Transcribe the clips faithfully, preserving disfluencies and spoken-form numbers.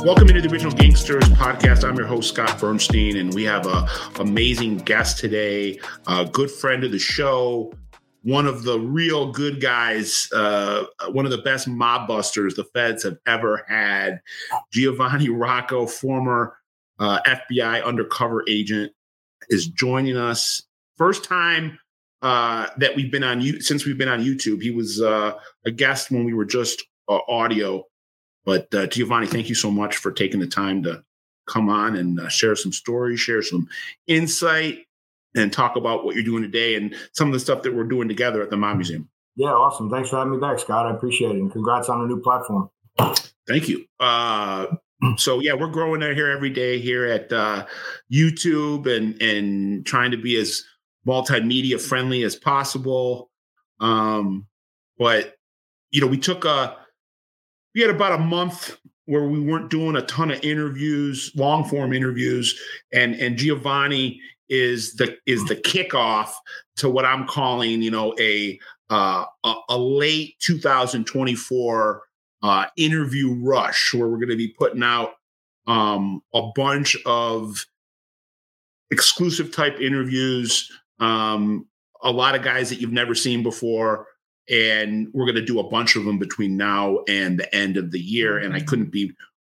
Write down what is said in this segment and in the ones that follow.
Welcome into the Original Gangsters podcast. I'm your host, Scott Bernstein, and we have a amazing guest today, a good friend of the show, one of the real good guys, uh, one of the best mob busters the feds have ever had, Giovanni Rocco, former uh, F B I undercover agent, is joining us. First time uh, that we've been on, since we've been on YouTube. He was uh, a guest when we were just uh, audio. But uh, Giovanni, thank you so much for taking the time to come on and uh, share some stories, share some insight, and talk about what you're doing today and some of the stuff that we're doing together at the Mob Museum. Yeah, awesome. Thanks for having me back, Scott. I appreciate it. And congrats on the new platform. Thank you. Uh, so, yeah, we're growing here every day here at uh, YouTube and, and trying to be as multimedia friendly as possible. Um, but, you know, we took a We had about a month where we weren't doing a ton of interviews, long form interviews, and and Giovanni is the is the kickoff to what I'm calling, you know, a uh, a, a late two thousand twenty-four uh, interview rush, where we're going to be putting out um, a bunch of exclusive type interviews, um, a lot of guys that you've never seen before. And we're going to do a bunch of them between now and the end of the year. And I couldn't be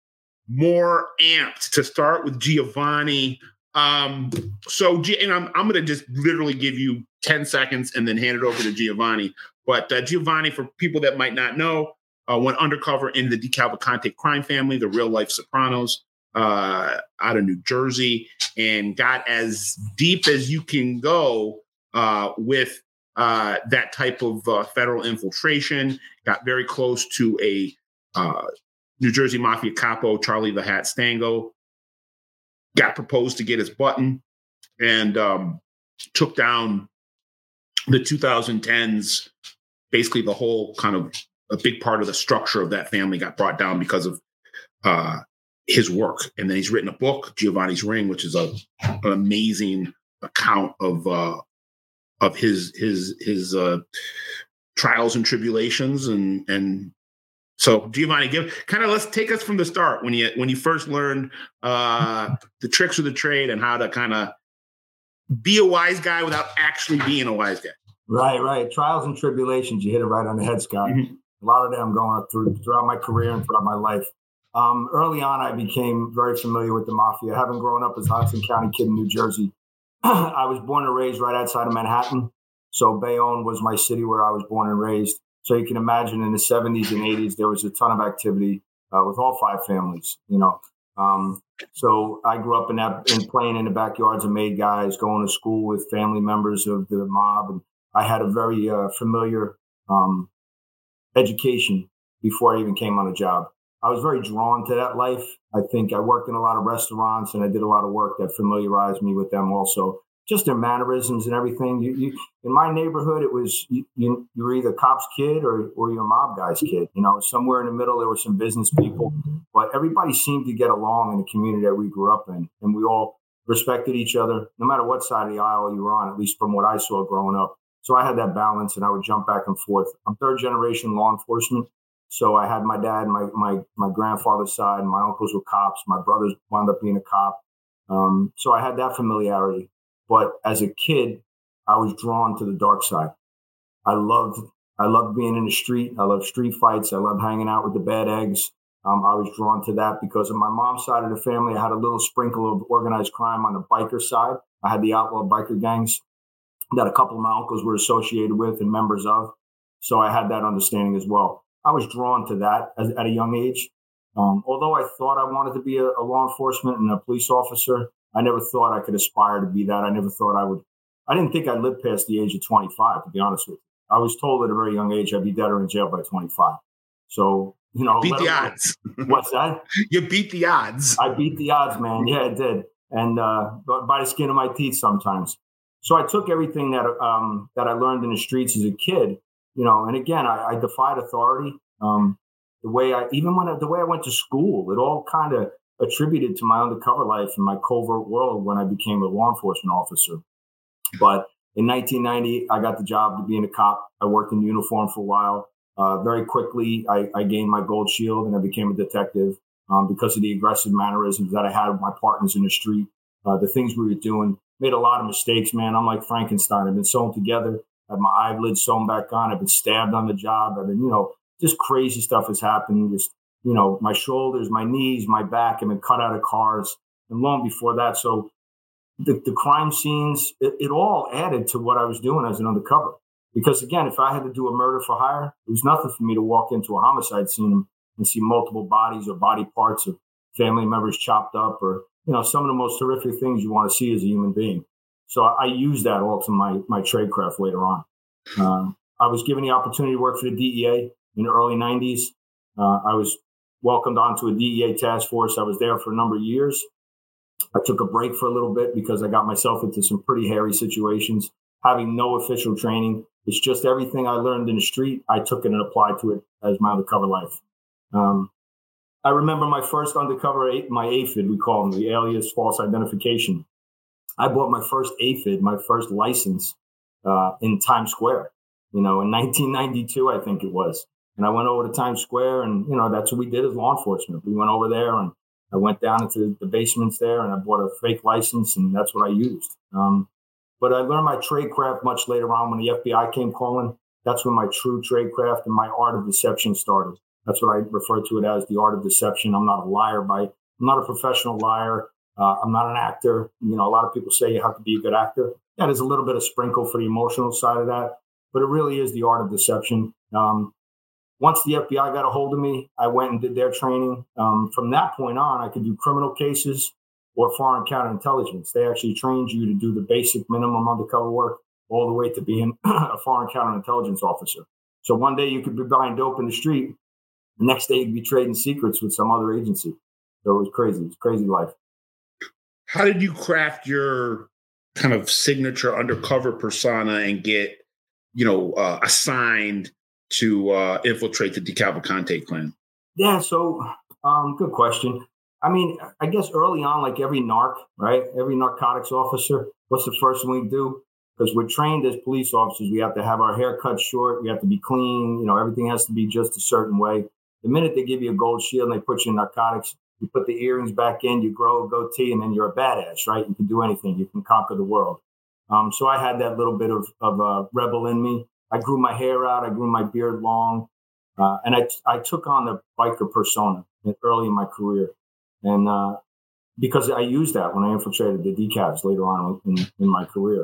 more amped to start with Giovanni. Um, so, and I'm, I'm going to just literally give you ten seconds and then hand it over to Giovanni. But uh, Giovanni, for people that might not know, uh, went undercover in the DeCavalcante crime family, the real life Sopranos, uh, out of New Jersey, and got as deep as you can go uh, with Uh, that type of uh, federal infiltration. Got very close to a uh, New Jersey Mafia capo, Charlie the Hat Stango. Got proposed to get his button and um, took down the two thousand tens. Basically, the whole kind of a big part of the structure of that family got brought down because of uh, his work. And then he's written a book, Giovanni's Ring, which is a, an amazing account of uh, of his his his uh, trials and tribulations, and and so Giovanni, give kind of let's take us from the start when you when you first learned uh, the tricks of the trade and how to kind of be a wise guy without actually being a wise guy. Right, right. Trials and tribulations. You hit it right on the head, Scott. Mm-hmm. A lot of them going through throughout my career and throughout my life. Um, early on, I became very familiar with the mafia. Having grown up as a Hudson County kid in New Jersey, I was born and raised right outside of Manhattan. So Bayonne was my city where I was born and raised. So you can imagine in the seventies and eighties, there was a ton of activity uh, with all five families, you know. Um, so I grew up in that, in playing in the backyards of made guys, going to school with family members of the mob. And I had a very uh, familiar um, education before I even came on the job. I was very drawn to that life. I think I worked in a lot of restaurants and I did a lot of work that familiarized me with them also. Just their mannerisms and everything. You, you, in my neighborhood, it was you, you, you were either a cop's kid or, or you're a mob guy's kid. You know, somewhere in the middle, there were some business people, but everybody seemed to get along in the community that we grew up in. And we all respected each other, no matter what side of the aisle you were on, at least from what I saw growing up. So I had that balance and I would jump back and forth. I'm third generation law enforcement. So I had my dad, my my my grandfather's side, my uncles were cops, my brothers wound up being a cop. Um, so I had that familiarity. But as a kid, I was drawn to the dark side. I loved I loved being in the street. I loved street fights. I loved hanging out with the bad eggs. Um, I was drawn to that because of my mom's side of the family. I had a little sprinkle of organized crime on the biker side. I had the outlaw biker gangs that a couple of my uncles were associated with and members of. So I had that understanding as well. I was drawn to that as, at a young age. Um, although I thought I wanted to be a, a law enforcement and a police officer, I never thought I could aspire to be that. I never thought I would. I didn't think I'd live past the age of twenty-five, to be honest with you. I was told at a very young age I'd be dead or in jail by twenty-five. So, you know. Beat the odds. What's that? You beat the odds. I beat the odds, man. Yeah, I did. And uh, by the skin of my teeth sometimes. So I took everything that um, that I learned in the streets as a kid, you know, and again, I, I defied authority. Um, the way I, even when I, the way I went to school, it all kind of attributed to my undercover life and my covert world when I became a law enforcement officer. But in nineteen ninety, I got the job to being a cop. I worked in uniform for a while. Uh, very quickly, I, I gained my gold shield and I became a detective. um, because of the aggressive mannerisms that I had with my partners in the street, uh, the things we were doing. Made a lot of mistakes, man. I'm like Frankenstein. I've been sewn together. I have my eyelids sewn back on. I've been stabbed on the job. I've been, you know, just crazy stuff has happened. Just, you know, my shoulders, my knees, my back have been cut out of cars. And long before that. So the, the crime scenes, it, it all added to what I was doing as an undercover. Because again, if I had to do a murder for hire, it was nothing for me to walk into a homicide scene and see multiple bodies or body parts of family members chopped up, or, you know, some of the most horrific things you want to see as a human being. So I, I used that all to my, my tradecraft later on. Um, I was given the opportunity to work for the D E A in the early nineties. Uh, I was welcomed onto a D E A task force. I was there for a number of years. I took a break for a little bit because I got myself into some pretty hairy situations, having no official training. It's just everything I learned in the street, I took it and applied to it as my undercover life. Um, I remember my first undercover, my A F I D, we call them, the alias false identification. I bought my first A F I D, my first license uh, in Times Square, you know, in nineteen ninety-two, I think it was. And I went over to Times Square, and, you know, that's what we did as law enforcement. We went over there, and I went down into the basements there, and I bought a fake license, and that's what I used. Um, but I learned my tradecraft much later on when the F B I came calling. That's when my true tradecraft and my art of deception started. That's what I refer to it as, the art of deception. I'm not a liar by, I'm not a professional liar. Uh, I'm not an actor. You know, a lot of people say you have to be a good actor. Yeah, there's a little bit of sprinkle for the emotional side of that, but it really is the art of deception. Um, once the F B I got a hold of me, I went and did their training. Um, from that point on, I could do criminal cases or foreign counterintelligence. They actually trained you to do the basic minimum undercover work all the way to being a foreign counterintelligence officer. So one day you could be buying dope in the street. The next day you'd be trading secrets with some other agency. So it was crazy. It was crazy life. How did you craft your kind of signature undercover persona and get, you know, uh, assigned to uh, infiltrate the DeCavalcante clan? Yeah, so um, good question. I mean, I guess early on, like every narc, right? Every narcotics officer, what's the first thing we do? Because we're trained as police officers, we have to have our hair cut short, we have to be clean, you know, everything has to be just a certain way. The minute they give you a gold shield and they put you in narcotics, you put the earrings back in, you grow a goatee, and then you're a badass, right? You can do anything. You can conquer the world. Um, so I had that little bit of, of a rebel in me. I grew my hair out. I grew my beard long. Uh, and I, I took on the biker persona early in my career. And uh, because I used that when I infiltrated the decavs later on in, in my career.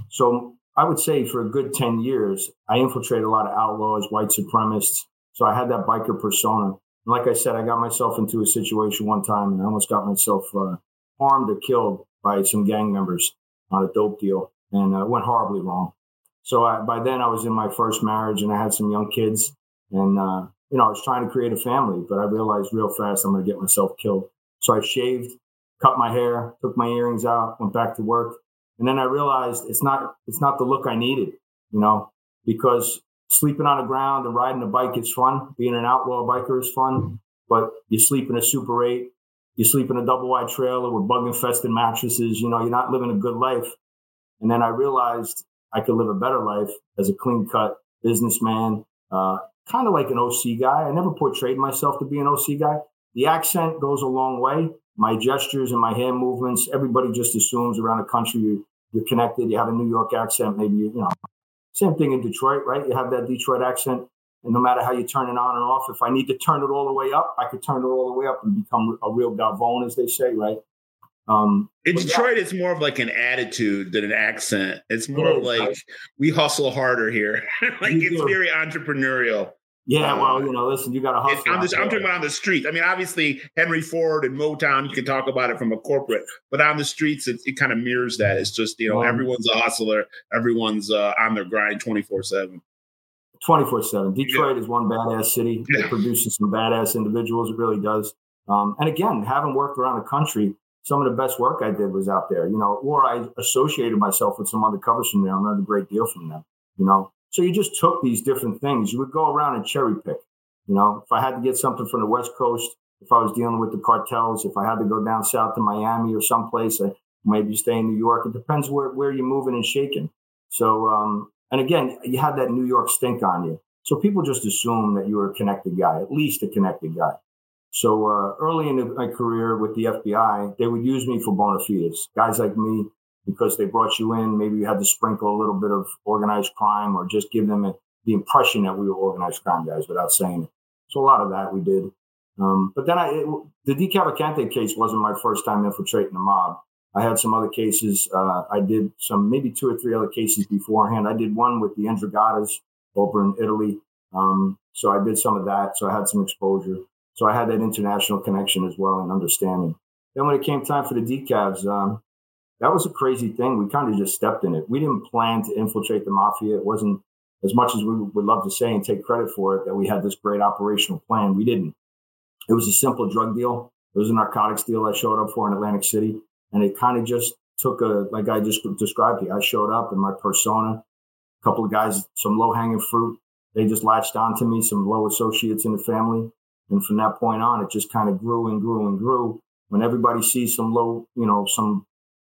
So I would say for a good ten years, I infiltrated a lot of outlaws, white supremacists. So I had that biker persona. And like I said, I got myself into a situation one time and I almost got myself uh, harmed or killed by some gang members on a dope deal. And uh, it went horribly wrong. So I, by then I was in my first marriage and I had some young kids. And, uh, you know, I was trying to create a family, but I realized real fast I'm going to get myself killed. So I shaved, cut my hair, took my earrings out, went back to work. And then I realized it's not it's not the look I needed, you know, because sleeping on the ground and riding a bike is fun. Being an outlaw biker is fun. But you sleep in a Super eight, you sleep in a double wide trailer with bug infested mattresses, you know, you're not living a good life. And then I realized I could live a better life as a clean cut businessman, uh, kind of like an O C guy. I never portrayed myself to be an O C guy. The accent goes a long way. My gestures and my hand movements, everybody just assumes around the country you, you're connected. You have a New York accent, maybe, you know. Same thing in Detroit, right? You have that Detroit accent. And no matter how you turn it on and off, if I need to turn it all the way up, I could turn it all the way up and become a real Galvon, as they say, right? Um, in Detroit, yeah. It's more of like an attitude than an accent. It's more it is, like, right? We hustle harder here. Like you it's do. Very entrepreneurial. Yeah, well, you know, listen, you got to hustle. I'm, just, I'm talking about on the streets. I mean, obviously, Henry Ford and Motown, you can talk about it from a corporate, but on the streets, it, it kind of mirrors that. It's just, you know, um, everyone's a hustler. Everyone's uh, on their grind twenty-four seven. twenty-four seven. Detroit yeah. is one badass city. Yeah. It produces some badass individuals. It really does. Um, and again, having worked around the country, some of the best work I did was out there, you know, or I associated myself with some undercovers from there. I learned a great deal from them, you know. So you just took these different things. You would go around and cherry pick. You know, if I had to get something from the West Coast, if I was dealing with the cartels, if I had to go down south to Miami or someplace, I maybe stay in New York. It depends where, where you're moving and shaking. So, um, and again, you had that New York stink on you. So people just assume that you were a connected guy, at least a connected guy. So uh, early in my career with the F B I, they would use me for bona fides. Guys like me, because they brought you in, maybe you had to sprinkle a little bit of organized crime or just give them a, the impression that we were organized crime guys without saying it. So a lot of that we did. Um, but then I, it, the D. Cavalcante case wasn't my first time infiltrating the mob. I had some other cases. Uh, I did some, maybe two or three other cases beforehand. I did one with the Ndrangheta's over in Italy. Um, so I did some of that. So I had some exposure. So I had that international connection as well and understanding. Then when it came time for the D C A Vs, um, that was a crazy thing. We kind of just stepped in it. We didn't plan to infiltrate the mafia. It wasn't, as much as we would love to say and take credit for it, that we had this great operational plan. We didn't. It was a simple drug deal. It was a narcotics deal I showed up for in Atlantic City. And it kind of just took a, like I just described it, I showed up in my persona, a couple of guys, some low-hanging fruit. They just latched onto me, some low associates in the family. And from that point on, it just kind of grew and grew and grew. When everybody sees some low, you know, some,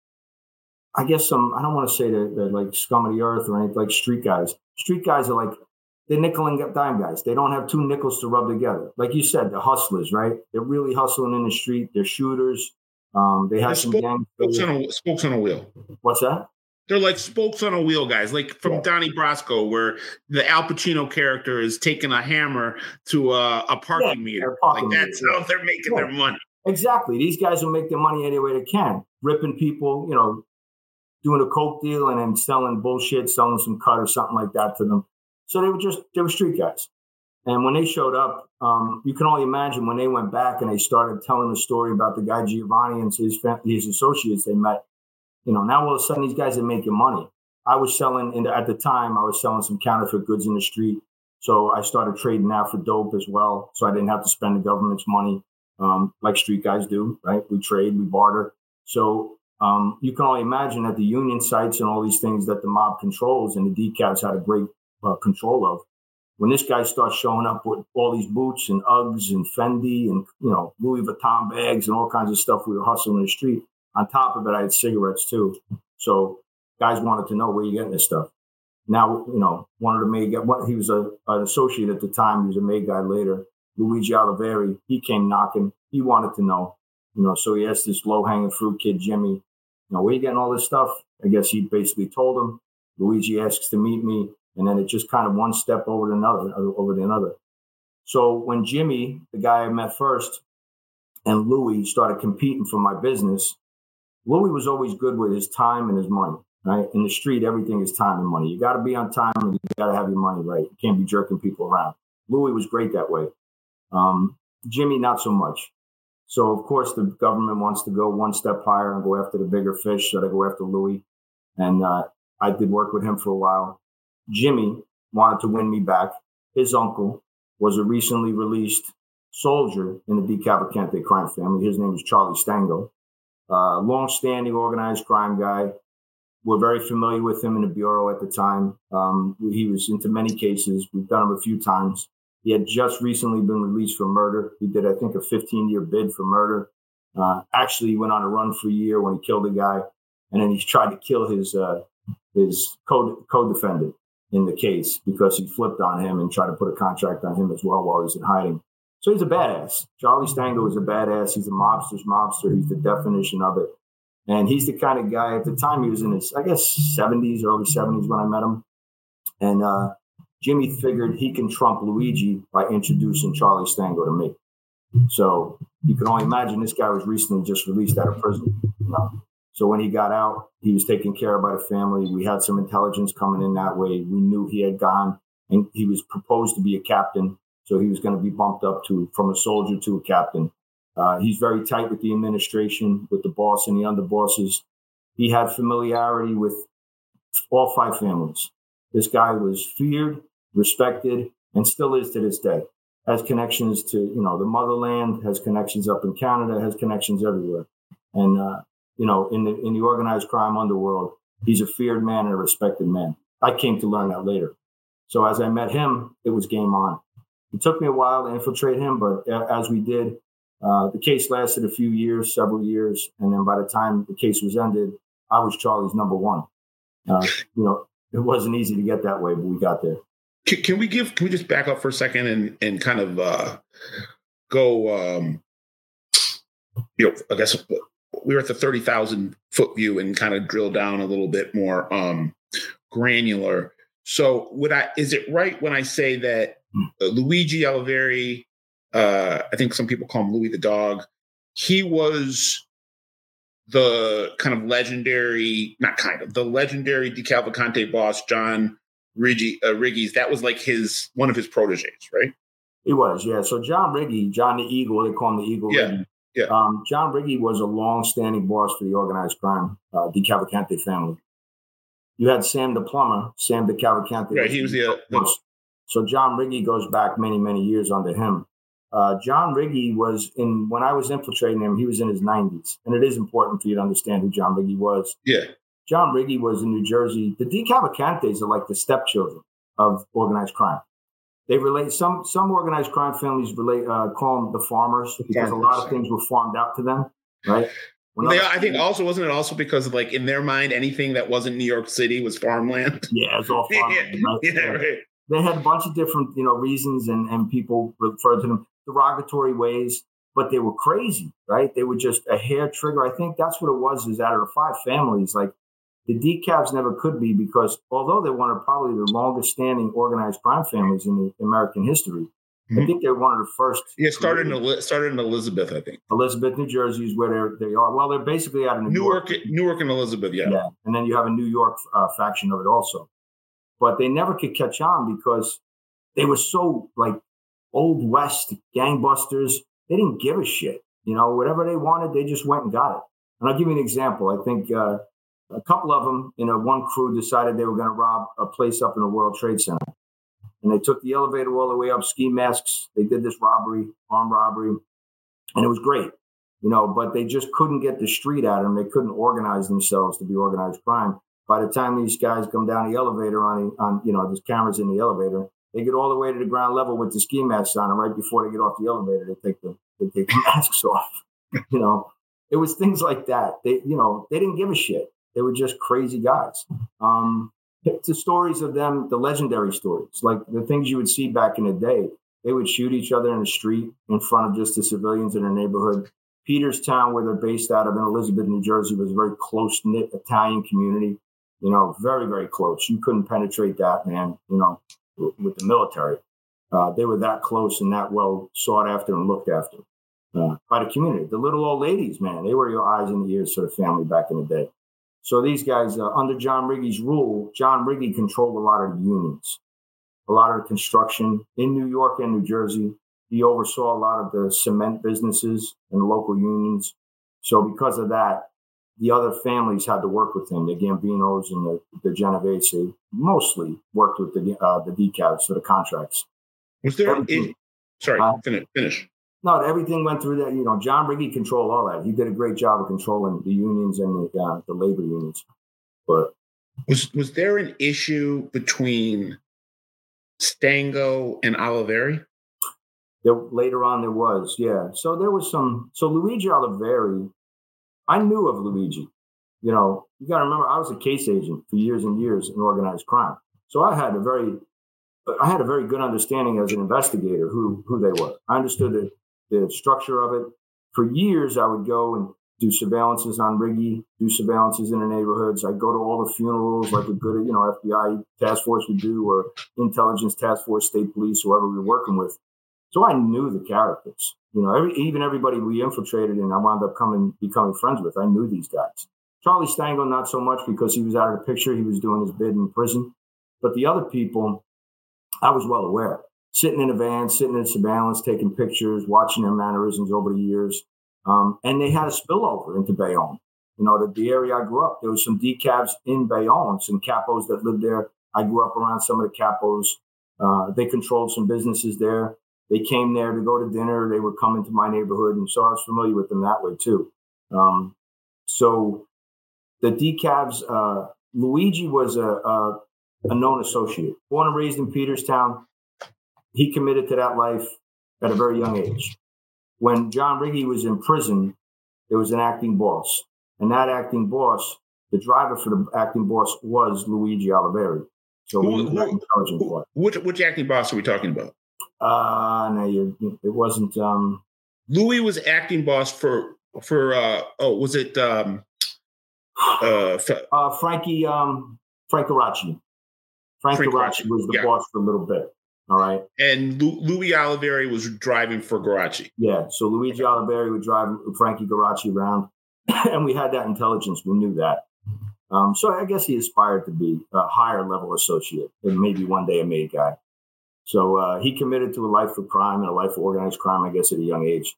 I guess some, I don't want to say they're, they're like scum of the earth or anything, like street guys. Street guys are like, they're nickel and dime guys. They don't have two nickels to rub together. Like you said, they're hustlers, right? They're really hustling in the street. They're shooters. Um, they have some spoke, gangs. Spokes on, a, spokes on a wheel. What's that? They're like spokes on a wheel, guys. Like from yeah. Donnie Brasco, where the Al Pacino character is taking a hammer to a, a parking yeah, meter. Parking like that's meter. How they're making yeah. their money. Exactly. These guys will make their money any way they can, ripping people, you know, doing a coke deal and then selling bullshit, selling some cut or something like that to them. So they were just, they were street guys. And when they showed up, um, you can only imagine when they went back and they started telling the story about the guy Giovanni and his, his associates they met. You know, now all of a sudden these guys are making money. I was selling, and at the time, I was selling some counterfeit goods in the street. So I started trading out for dope as well. So I didn't have to spend the government's money um, like street guys do, right? We trade, we barter. So um, you can only imagine that the union sites and all these things that the mob controls and the D C A Vs had a great uh, control of. When this guy starts showing up with all these boots and Uggs and Fendi and, you know, Louis Vuitton bags and all kinds of stuff we were hustling in the street. On top of it, I had cigarettes too. So guys wanted to know where you're getting this stuff. Now, you know, one of the maid guys, he was a, an associate at the time. He was a maid guy later. Luigi Oliveri, he came knocking. He wanted to know, you know, so he asked this low-hanging fruit kid, Jimmy, you know, where you getting all this stuff? I guess he basically told him. Luigi asks to meet me. And then it just kind of one step over to another, over to another. So when Jimmy, the guy I met first, and Louis started competing for my business, Louis was always good with his time and his money, right? In the street, everything is time and money. You got to be on time and you got to have your money right. You can't be jerking people around. Louis was great that way. Um, Jimmy, not so much. So, of course, the government wants to go one step higher and go after the bigger fish. So they go after Louis. And uh, I did work with him for a while. Jimmy wanted to win me back. His uncle was a recently released soldier in the D. Cavalcante crime family. His name is Charlie Stango. Uh, long-standing organized crime guy. We're very familiar with him in the Bureau at the time. Um, he was into many cases. We've done him a few times. He had just recently been released for murder. He did, I think, a fifteen-year bid for murder. Uh, actually, he went on a run for a year when he killed a guy. And then he tried to kill his, uh, his co- co-defendant in the case because he flipped on him and tried to put a contract on him as well while he was in hiding. So he's a badass. Charlie Stango is a badass. He's a mobster's mobster. He's the definition of it. And he's the kind of guy, at the time he was in his, I guess, seventies, early seventies when I met him. And uh, Jimmy figured he can trump Luigi by introducing Charlie Stango to me. So you can only imagine this guy was recently just released out of prison. You know? So when he got out, he was taken care of by the family. We had some intelligence coming in that way. We knew he had gone, and he was proposed to be a captain. So he was going to be bumped up to from a soldier to a captain. Uh, he's very tight with the administration, with the boss and the underbosses. He had familiarity with all five families. This guy was feared, respected, and still is to this day. Has connections to, you know, the motherland, has connections up in Canada, has connections everywhere. And, uh, you know, in the in the organized crime underworld, he's a feared man and a respected man. I came to learn that later. So as I met him, it was game on. It took me a while to infiltrate him, but as we did, uh, the case lasted a few years, several years. And then by the time the case was ended, I was Charlie's number one. Uh, you know, it wasn't easy to get that way, but we got there. Can, can we give, can we just back up for a second and, and kind of uh, go, um, you know, I guess we were at the thirty thousand foot view and kind of drill down a little bit more um, granular. So would I, is it right when I say that uh, Luigi Oliveri, uh, I think some people call him Louis the Dog, he was the kind of legendary, not kind of, the legendary DeCavalcante boss, John Riggi, uh, Riggi's, that was like his, one of his proteges, right? He was, yeah. So John Riggi, John the Eagle, they call him the Eagle. Yeah, Riggi. yeah. Um, John Riggi was a long-standing boss for the organized crime, uh, DeCavalcante family. You had Sam the Plumber, Sam DeCavalcante. Right, he was the, uh, the... So John Riggi goes back many, many years under him. Uh, John Riggi was in, when I was infiltrating him, he was in his nineties. And it is important for you to understand who John Riggi was. Yeah. John Riggi was in New Jersey. The DeCavalcantes are like the stepchildren of organized crime. They relate, some some organized crime families relate, uh, call them the farmers because farmers. A lot of things were farmed out to them, right? They, I think also, wasn't it also because like in their mind, anything that wasn't New York City was farmland? Yeah, it's all farmland. yeah, right? yeah, right. They had a bunch of different, you know, reasons and, and people referred to them derogatory ways, but they were crazy, right? They were just a hair trigger. I think that's what it was, is out of the five families, like the decavs never could be, because although they're one of probably the longest standing organized crime families in the American history, mm-hmm. I think they're one of the first. Yeah, started in, started in Elizabeth, I think. Elizabeth, New Jersey is where they're, they are. Well, they're basically out of New Newark, York. Newark and Elizabeth, yeah. Yeah, and then you have a New York uh, faction of it also. But they never could catch on because they were so like Old West gangbusters. They didn't give a shit. You know, whatever they wanted, they just went and got it. And I'll give you an example. I think uh, a couple of them in a one crew decided they were going to rob a place up in the World Trade Center. And they took the elevator all the way up, ski masks. They did this robbery, armed robbery, and it was great. You know, but they just couldn't get the street at them. They couldn't organize themselves to be organized crime. By the time these guys come down the elevator on, on, you know, there's cameras in the elevator, they get all the way to the ground level with the ski masks on, and right before they get off the elevator, they take the they take the masks off. You know, it was things like that. They, you know, they didn't give a shit. They were just crazy guys. Um, the stories of them, the legendary stories, like the things you would see back in the day, they would shoot each other in the street in front of just the civilians in their neighborhood. Peterstown, where they're based out of in Elizabeth, New Jersey, was a very close-knit Italian community. You know, very, very close. You couldn't penetrate that, man, you know, with the military. Uh, they were that close and that well sought after and looked after uh, by the community. The little old ladies, man, they were your eyes and ears for the family back in the day. So these guys, uh, under John Riggi's rule, John Riggi controlled a lot of the unions, a lot of the construction in New York and New Jersey. He oversaw a lot of the cement businesses and the local unions. So because of that, the other families had to work with him. The Gambinos and the, the Genovese mostly worked with the uh, the decavs for the contracts. Was there? In, sorry, uh, finish. Finish. No, everything went through that. You know, John Riggi controlled all that. He did a great job of controlling the unions and the, uh, the labor unions. But was was there an issue between Stango and Oliveri? There, later on, there was, yeah. So there was some. So Luigi Oliveri. I knew of Luigi. You know, you got to remember, I was a case agent for years and years in organized crime. So I had a very, I had a very good understanding as an investigator who who they were. I understood the, the structure of it. For years, I would go and do surveillances on Riggi, do surveillances in the neighborhoods. I'd go to all the funerals like a good, you know, F B I task force would do, or intelligence task force, state police, whoever we were working with. So I knew the characters. You know, every, even everybody we infiltrated and I wound up coming, becoming friends with, I knew these guys. Charlie Stango, not so much because he was out of the picture. He was doing his bid in prison. But the other people, I was well aware. Sitting in a van, sitting in surveillance, taking pictures, watching their mannerisms over the years. Um, and they had a spillover into Bayonne. You know, the, the area I grew up, there was some decavs in Bayonne, some capos that lived there. I grew up around some of the capos. Uh, they controlled some businesses there. They came there to go to dinner. They would come into my neighborhood. And so I was familiar with them that way, too. Um, so the decavs, uh, Luigi was a, a, a known associate. Born and raised in Peterstown. He committed to that life at a very young age. When John Riggi was in prison, there was an acting boss. And that acting boss, the driver for the acting boss was Luigi Oliveri. So who, who, who, which, which acting boss are we talking about? Uh, no, you, it wasn't. Um, Louis was acting boss for for. Uh, oh, was it? Um, uh, uh, Frankie um, Frank Garachi. Frank Garachi was the yeah. boss for a little bit. All right. And Lu- Louis Oliveri was driving for Garachi. Yeah. So Luigi Oliveri would drive Frankie Garachi around, and we had that intelligence. We knew that. Um, so I guess he aspired to be a higher level associate and maybe one day a made guy. So uh, he committed to a life of crime and a life of organized crime, I guess, at a young age.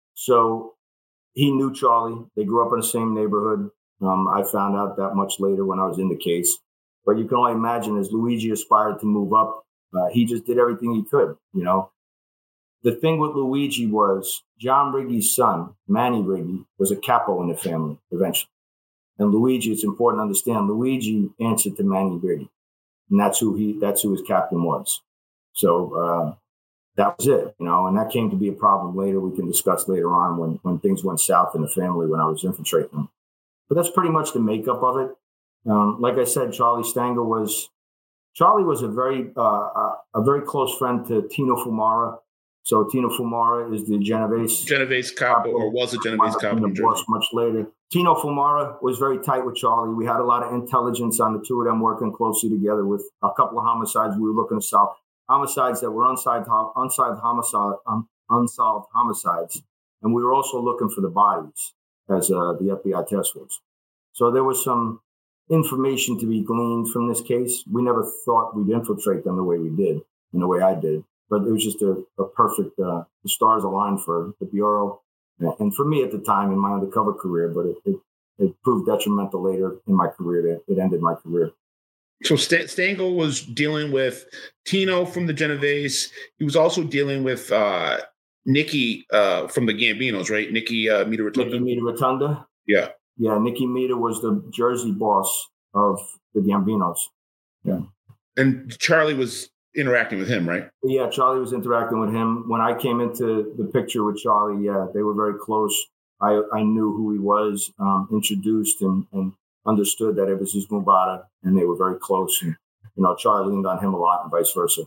So he knew Charlie. They grew up in the same neighborhood. Um, I found out that much later when I was in the case. But you can only imagine as Luigi aspired to move up, uh, he just did everything he could, you know. The thing with Luigi was John Riggi's son, Manny Riggi, was a capo in the family eventually. And Luigi, it's important to understand, Luigi answered to Manny Riggi. And that's who he that's who his captain was. So uh, that was it, you know, and that came to be a problem later. We can discuss later on when, when things went south in the family when I was infiltrating them. But that's pretty much the makeup of it. Um, like I said, Charlie Stangl was Charlie was a very uh, a, a very close friend to Tino Fumara. So Tino Fumara is the Genovese Genovese capo, or was a Genovese capo. Much later, Tino Fumara was very tight with Charlie. We had a lot of intelligence on the two of them working closely together with a couple of homicides we were looking to solve. Homicides that were unsolved, unsolved, homicide, um, unsolved homicides. And we were also looking for the bodies as uh, the F B I task force. So there was some information to be gleaned from this case. We never thought we'd infiltrate them the way we did, in the way I did. But it was just a, a perfect, uh, the stars aligned for the Bureau. And for me at the time in my undercover career, but it, it, it proved detrimental later in my career. It, it ended my career. So St- Stangl was dealing with Tino from the Genovese. He was also dealing with uh, Nicky uh, from the Gambinos, right? Nicky uh, Mita Rotunda. Nicky Mita Rotunda? Yeah. Yeah, Nicky Mita was the Jersey boss of the Gambinos. Yeah. And Charlie was interacting with him, right? Yeah, Charlie was interacting with him. When I came into the picture with Charlie, yeah, they were very close. I, I knew who he was, um, introduced and, and understood that it was his Mubata, and they were very close. And, you know, Charlie leaned on him a lot and vice versa.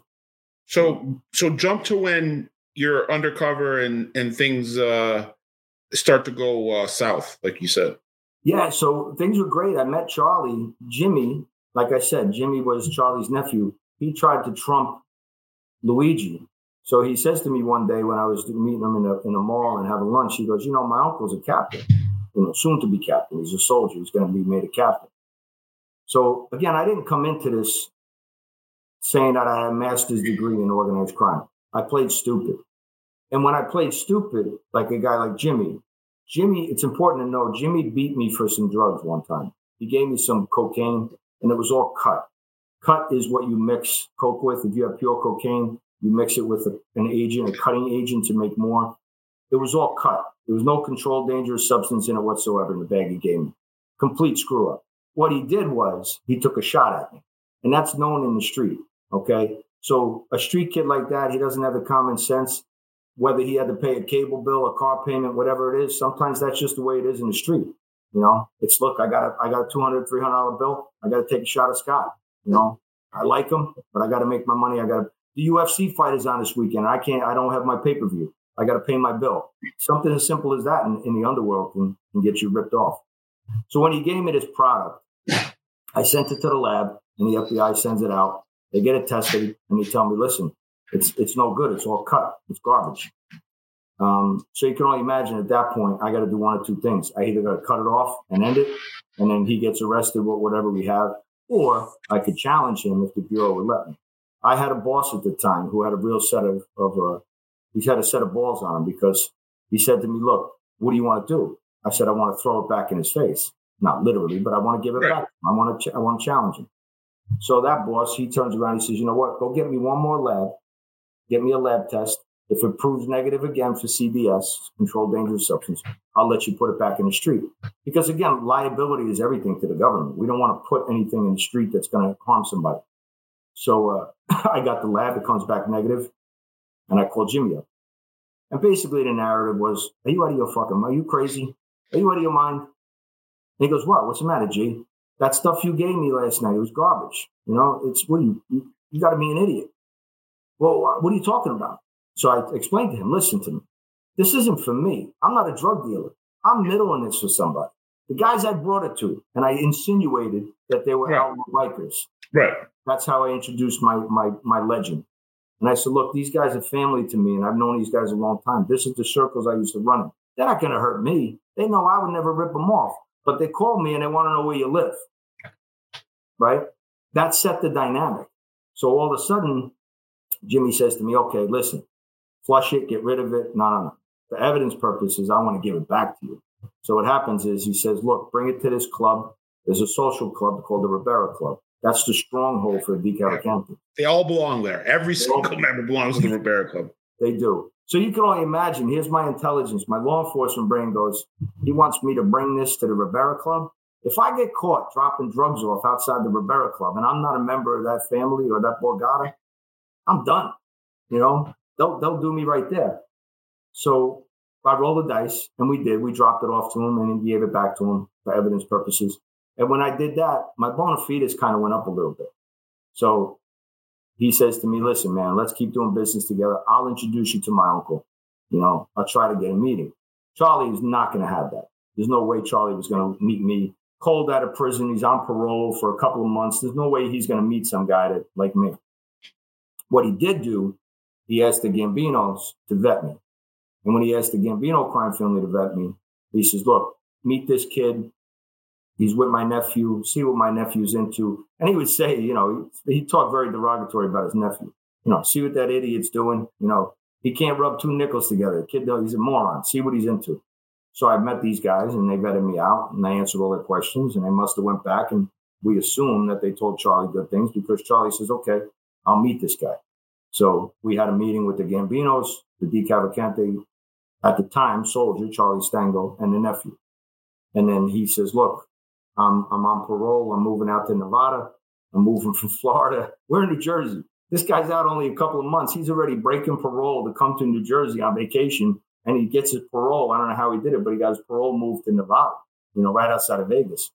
So, so jump to when you're undercover and, and things uh, start to go uh, south, like you said. Yeah, so things were great. I met Charlie. Jimmy, like I said, Jimmy was Charlie's nephew. He tried to trump Luigi. So he says to me one day when I was meeting him in a, in a mall and having lunch, he goes, you know, my uncle's a captain, you know, soon to be captain. He's a soldier. He's going to be made a captain. So again, I didn't come into this saying that I had a master's degree in organized crime. I played stupid. And when I played stupid, like a guy like Jimmy, Jimmy, it's important to know, Jimmy beat me for some drugs one time. He gave me some cocaine and it was all cut. Cut is what you mix coke with. If you have pure cocaine, you mix it with a, an agent, a cutting agent to make more. It was all cut. There was no controlled dangerous substance in it whatsoever in the bag he gave me. Complete screw up. What he did was he took a shot at me. And that's known in the street, okay? So a street kid like that, he doesn't have the common sense, whether he had to pay a cable bill, a car payment, whatever it is. Sometimes that's just the way it is in the street. You know, it's, look, I got a, I got a two hundred dollars, three hundred dollars bill. I got to take a shot at Scott. You know, I like him, but I got to make my money. I got to, the U F C fight is on this weekend. I can't, I don't have my pay-per-view. I got to pay my bill. Something as simple as that in, in the underworld can, can get you ripped off. So when he gave me this product, I sent it to the lab and the F B I sends it out. They get it tested and they tell me, listen, it's, it's no good. It's all cut. It's garbage. Um, so you can only imagine at that point, I got to do one or two things. I either got to cut it off and end it, and then he gets arrested with whatever we have, or I could challenge him if the Bureau would let me. I had a boss at the time who had a real set of, of uh, he had a set of balls on him because he said to me, look, what do you want to do? I said, I want to throw it back in his face. Not literally, but I want to give it right back. I want to, ch- I want to challenge him. So that boss, he turns around, he says, you know what, go get me one more lab, get me a lab test. If it proves negative again for C D S, controlled dangerous substance, I'll let you put it back in the street. Because again, liability is everything to the government. We don't want to put anything in the street that's going to harm somebody. So uh, I got the lab, it comes back negative, and I called Jimmy up. And basically the narrative was, are you out of your fucking, are you crazy? Are you out of your mind? And he goes, what? What's the matter, G? That stuff you gave me last night, it was garbage. You know, it's, what, you, you, you got to be an idiot. Well, what are you talking about? So I explained to him, listen to me. This isn't for me. I'm not a drug dealer. I'm middling this for somebody. The guys I brought it to, and I insinuated that they were right. outlaw bikers. Right. That's how I introduced my my my legend. And I said, look, these guys are family to me, and I've known these guys a long time. This is the circles I used to run in. They're not going to hurt me. They know I would never rip them off. But they call me and they want to know where you live. Right? That set the dynamic. So all of a sudden, Jimmy says to me, okay, listen, flush it, get rid of it. No, no, no. For evidence purposes, I want to give it back to you. So what happens is he says, look, bring it to this club. There's a social club called the Rivera Club. That's the stronghold for D Cavalcante. They all belong there. Every single member belongs to the Rivera Club. They do. So you can only imagine, here's my intelligence. My law enforcement brain goes, he wants me to bring this to the Rivera Club. If I get caught dropping drugs off outside the Rivera Club and I'm not a member of that family or that Borgata, I'm done. You know, they'll, they'll do me right there. So I rolled the dice, and we did. We dropped it off to him, and he gave it back to him for evidence purposes. And when I did that, my bona fides kind of went up a little bit. So he says to me, listen, man, let's keep doing business together. I'll introduce you to my uncle. You know, I'll try to get a meeting. Charlie is not going to have that. There's no way Charlie was going to meet me cold out of prison. He's on parole for a couple of months. There's no way he's going to meet some guy that, like me. What he did do, he asked the Gambinos to vet me. And when he asked the Gambino crime family to vet me, he says, look, meet this kid. He's with my nephew. See what my nephew's into. And he would say, you know, he, he talked very derogatory about his nephew. You know, see what that idiot's doing. You know, he can't rub two nickels together. The kid, he's a moron. See what he's into. So I met these guys, and they vetted me out, and I answered all their questions, and they must have went back, and we assumed that they told Charlie good things because Charlie says, okay, I'll meet this guy. So we had a meeting with the Gambinos, the D Cavalcante, at the time, soldier, Charlie Stango, and the nephew. And then he says, look, I'm, I'm on parole. I'm moving out to Nevada. I'm moving from Florida. We're in New Jersey. This guy's out only a couple of months. He's already breaking parole to come to New Jersey on vacation, and he gets his parole. I don't know how he did it, but he got his parole moved to Nevada, you know, right outside of Vegas.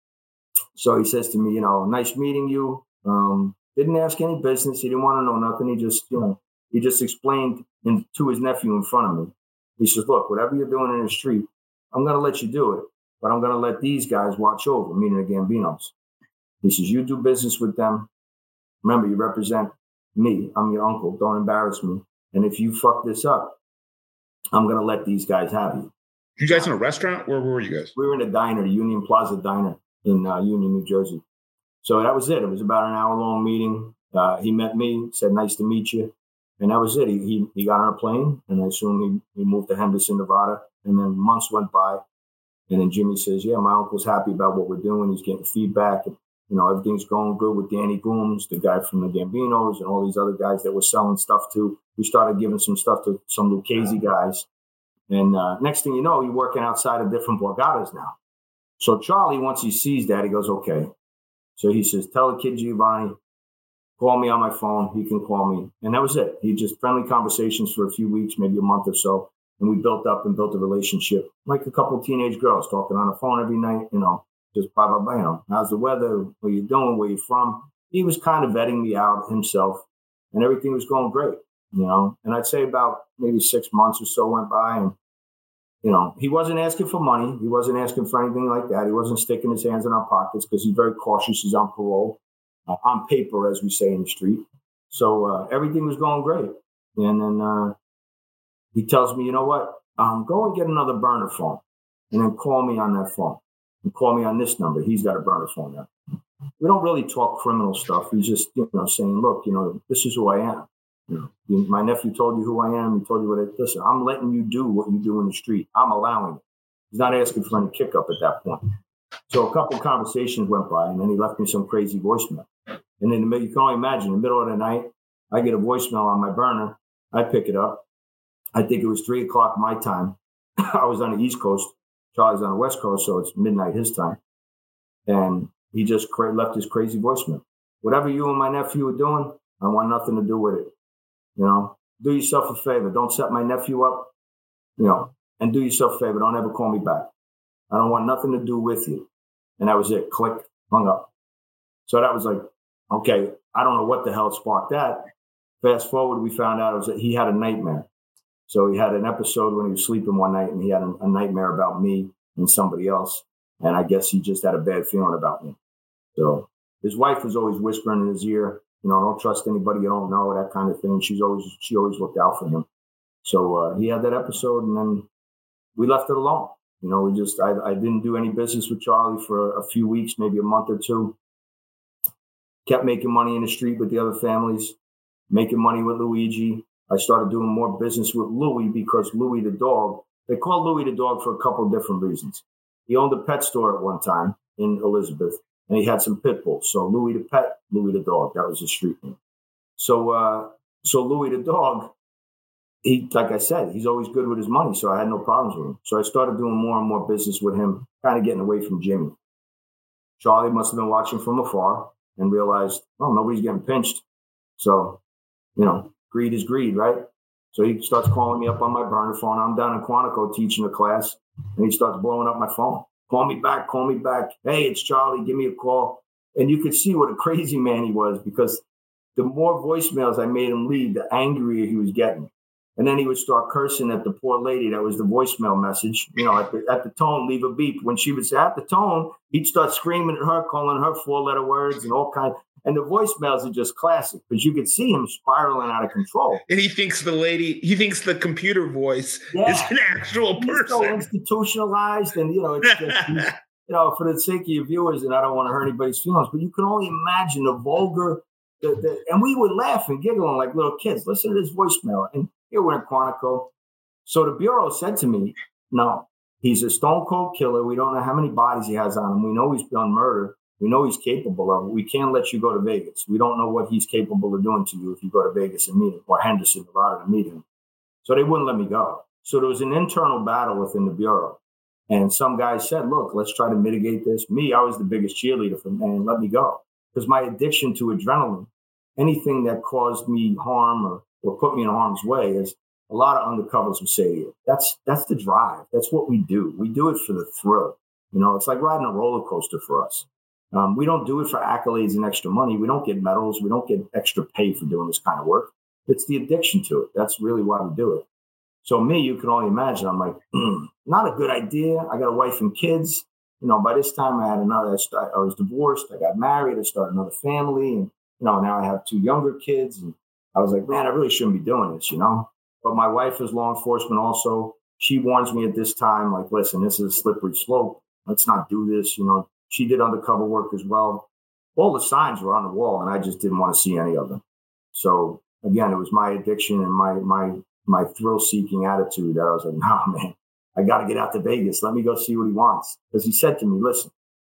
So he says to me, you know, nice meeting you. Um, didn't ask any business. He didn't want to know nothing. He just, you know, he just explained in, to his nephew in front of me. He says, look, whatever you're doing in the street, I'm going to let you do it, but I'm going to let these guys watch over, meaning the Gambinos. He says, you do business with them. Remember, you represent me. I'm your uncle. Don't embarrass me. And if you fuck this up, I'm going to let these guys have you. You guys in a restaurant? Where, where were you guys? We were in a diner, Union Plaza Diner in uh, Union, New Jersey. So that was it. It was about an hour-long meeting. Uh, he met me, said, nice to meet you. And that was it. He, he he got on a plane, and I assume he, he moved to Henderson, Nevada. And then months went by, and then Jimmy says, yeah, my uncle's happy about what we're doing. He's getting feedback. And, you know, everything's going good with Danny Gooms, the guy from the Gambinos, and all these other guys that we're selling stuff to. We started giving some stuff to some Lucchese guys. And uh, next thing you know, you're working outside of different Borgatas now. So Charlie, once he sees that, he goes, okay. So he says, tell the kid Giovanni, call me on my phone. He can call me. And that was it. He just friendly conversations for a few weeks, maybe a month or so. And we built up and built a relationship like a couple of teenage girls talking on the phone every night, you know, just blah, blah, blah, you know, how's the weather? What you doing? Where you from? He was kind of vetting me out himself, and everything was going great, you know. And I'd say about maybe six months or so went by, and, you know, he wasn't asking for money. He wasn't asking for anything like that. He wasn't sticking his hands in our pockets because he's very cautious. He's on parole. Uh, on paper, as we say in the street. So uh, everything was going great. And then uh, he tells me, you know what, um, go and get another burner phone and then call me on that phone and call me on this number. He's got a burner phone now. We don't really talk criminal stuff. He's just, you know, saying, look, you know, this is who I am. You know, my nephew told you who I am. He told you what I, listen, I'm letting you do what you do in the street. I'm allowing it. He's not asking for any kick up at that point. So a couple of conversations went by, and then he left me some crazy voicemail. And in the middle, you can only imagine, in the middle of the night, I get a voicemail on my burner. I pick it up. I think it was three o'clock my time. I was on the East Coast. Charlie's on the West Coast, so it's midnight his time. And he just cra- left his crazy voicemail. Whatever you and my nephew are doing, I want nothing to do with it. You know, do yourself a favor. Don't set my nephew up, you know, and do yourself a favor. Don't ever call me back. I don't want nothing to do with you. And that was it. Click, hung up. So that was like, okay, I don't know what the hell sparked that. Fast forward, we found out it was that he had a nightmare. So he had an episode when he was sleeping one night, and he had a, a nightmare about me and somebody else. And I guess he just had a bad feeling about me. So his wife was always whispering in his ear, you know, don't trust anybody you don't know, that kind of thing. She's always she always looked out for him. So uh, he had that episode, and then we left it alone. You know, we just I, I didn't do any business with Charlie for a few weeks, maybe a month or two. Kept making money in the street with the other families, making money with Luigi. I started doing more business with Louie because Louie the dog, they call Louie the dog for a couple of different reasons. He owned a pet store at one time in Elizabeth, and he had some pit bulls. So Louie the pet, Louie the dog, that was his street name. So, uh, so Louie the dog, he, like I said, he's always good with his money, so I had no problems with him. So I started doing more and more business with him, kind of getting away from Jimmy. Charlie must have been watching from afar and realized, oh, nobody's getting pinched. So, you know, greed is greed, right? So he starts calling me up on my burner phone. I'm down in Quantico teaching a class, and he starts blowing up my phone. Call me back, call me back. Hey, it's Charlie, give me a call. And you could see what a crazy man he was, because the more voicemails I made him leave, the angrier he was getting. And then he would start cursing at the poor lady that was the voicemail message. You know, at the, at the tone, leave a beep. When she would say at the tone, he'd start screaming at her, calling her four-letter words and all kinds. And the voicemails are just classic, because you could see him spiraling out of control. And he thinks the lady, he thinks the computer voice yeah. is an actual He's person. so institutionalized, and you know, it's just, you know, for the sake of your viewers, and I don't want to hurt anybody's feelings, but you can only imagine the vulgar. The, the, and we would laugh and giggle like little kids. Listen to this voicemail, and here we're in Quantico. So the Bureau said to me, "No, he's a stone cold killer. We don't know how many bodies he has on him. We know he's done murder. We know he's capable of it. We can't let you go to Vegas. We don't know what he's capable of doing to you if you go to Vegas and meet him, or Henderson, Nevada, to meet him." So they wouldn't let me go. So there was an internal battle within the Bureau. And some guys said, look, let's try to mitigate this. Me, I was the biggest cheerleader for, man, let me go. Because my addiction to adrenaline, anything that caused me harm or, or put me in harm's way, is a lot of undercovers will say, that's, that's the drive. That's what we do. We do it for the thrill. You know, it's like riding a roller coaster for us. Um, we don't do it for accolades and extra money. We don't get medals. We don't get extra pay for doing this kind of work. It's the addiction to it. That's really why we do it. So me, you can only imagine. I'm like, mm, not a good idea. I got a wife and kids. You know, by this time I had another, I was divorced. I got married. I started another family. And, you know, now I have two younger kids. And I was like, man, I really shouldn't be doing this, you know. But my wife is law enforcement also. She warns me at this time, like, listen, this is a slippery slope. Let's not do this, you know. She did undercover work as well. All the signs were on the wall, and I just didn't want to see any of them. So again, it was my addiction and my my my thrill-seeking attitude that I was like, no, man, I got to get out to Vegas. Let me go see what he wants. Because he said to me, listen,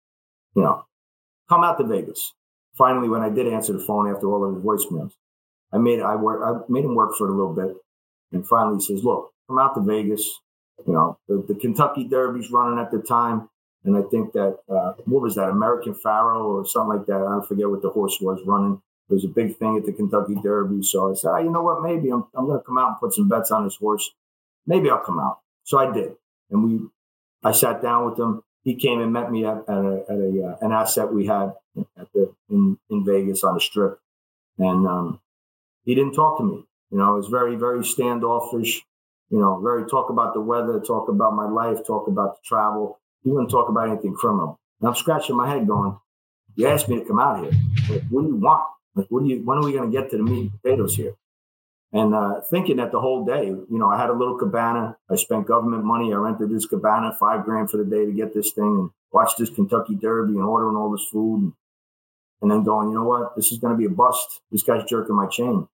you know, come out to Vegas. Finally, when I did answer the phone after all of his voicemails, I made I work I made him work for it a little bit, and finally he says, look, come out to Vegas. You know, the, the Kentucky Derby's running at the time. And I think that, uh, what was that, American Pharaoh or something like that? I forget what the horse was running. There was a big thing at the Kentucky Derby. So I said, oh, you know what, maybe I'm, I'm going to come out and put some bets on this horse. Maybe I'll come out. So I did. And we, I sat down with him. He came and met me at, at, a, at a, uh, an asset we had at the, in, in Vegas on the Strip. And um, he didn't talk to me. You know, it was very, very standoffish. You know, very talk about the weather, talk about my life, talk about the travel. He wouldn't talk about anything criminal. And I'm scratching my head going, you asked me to come out here. Like, what do you want? Like, what do you, when are we going to get to the meat and potatoes here? And uh, thinking that the whole day, you know, I had a little cabana. I spent government money. I rented this cabana, five grand for the day to get this thing and watch this Kentucky Derby and ordering all this food. And, and then going, you know what? This is going to be a bust. This guy's jerking my chain.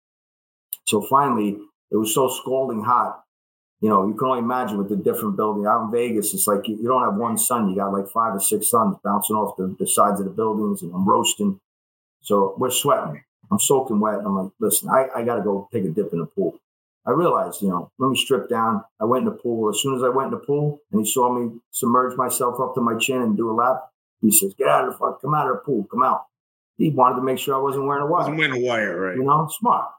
So finally, it was so scalding hot. You know, you can only imagine with the different building out in Vegas. It's like you, you don't have one sun. You got like five or six suns bouncing off the, the sides of the buildings, and I'm roasting. So we're sweating. I'm soaking wet. And I'm like, listen, I, I got to go take a dip in the pool. I realized, you know, let me strip down. I went in the pool. As soon as I went in the pool and he saw me submerge myself up to my chin and do a lap, he says, get out of the fuck, come out of the pool, come out. He wanted to make sure I wasn't wearing a wire. Wasn't wearing a wire, right? You know, smart.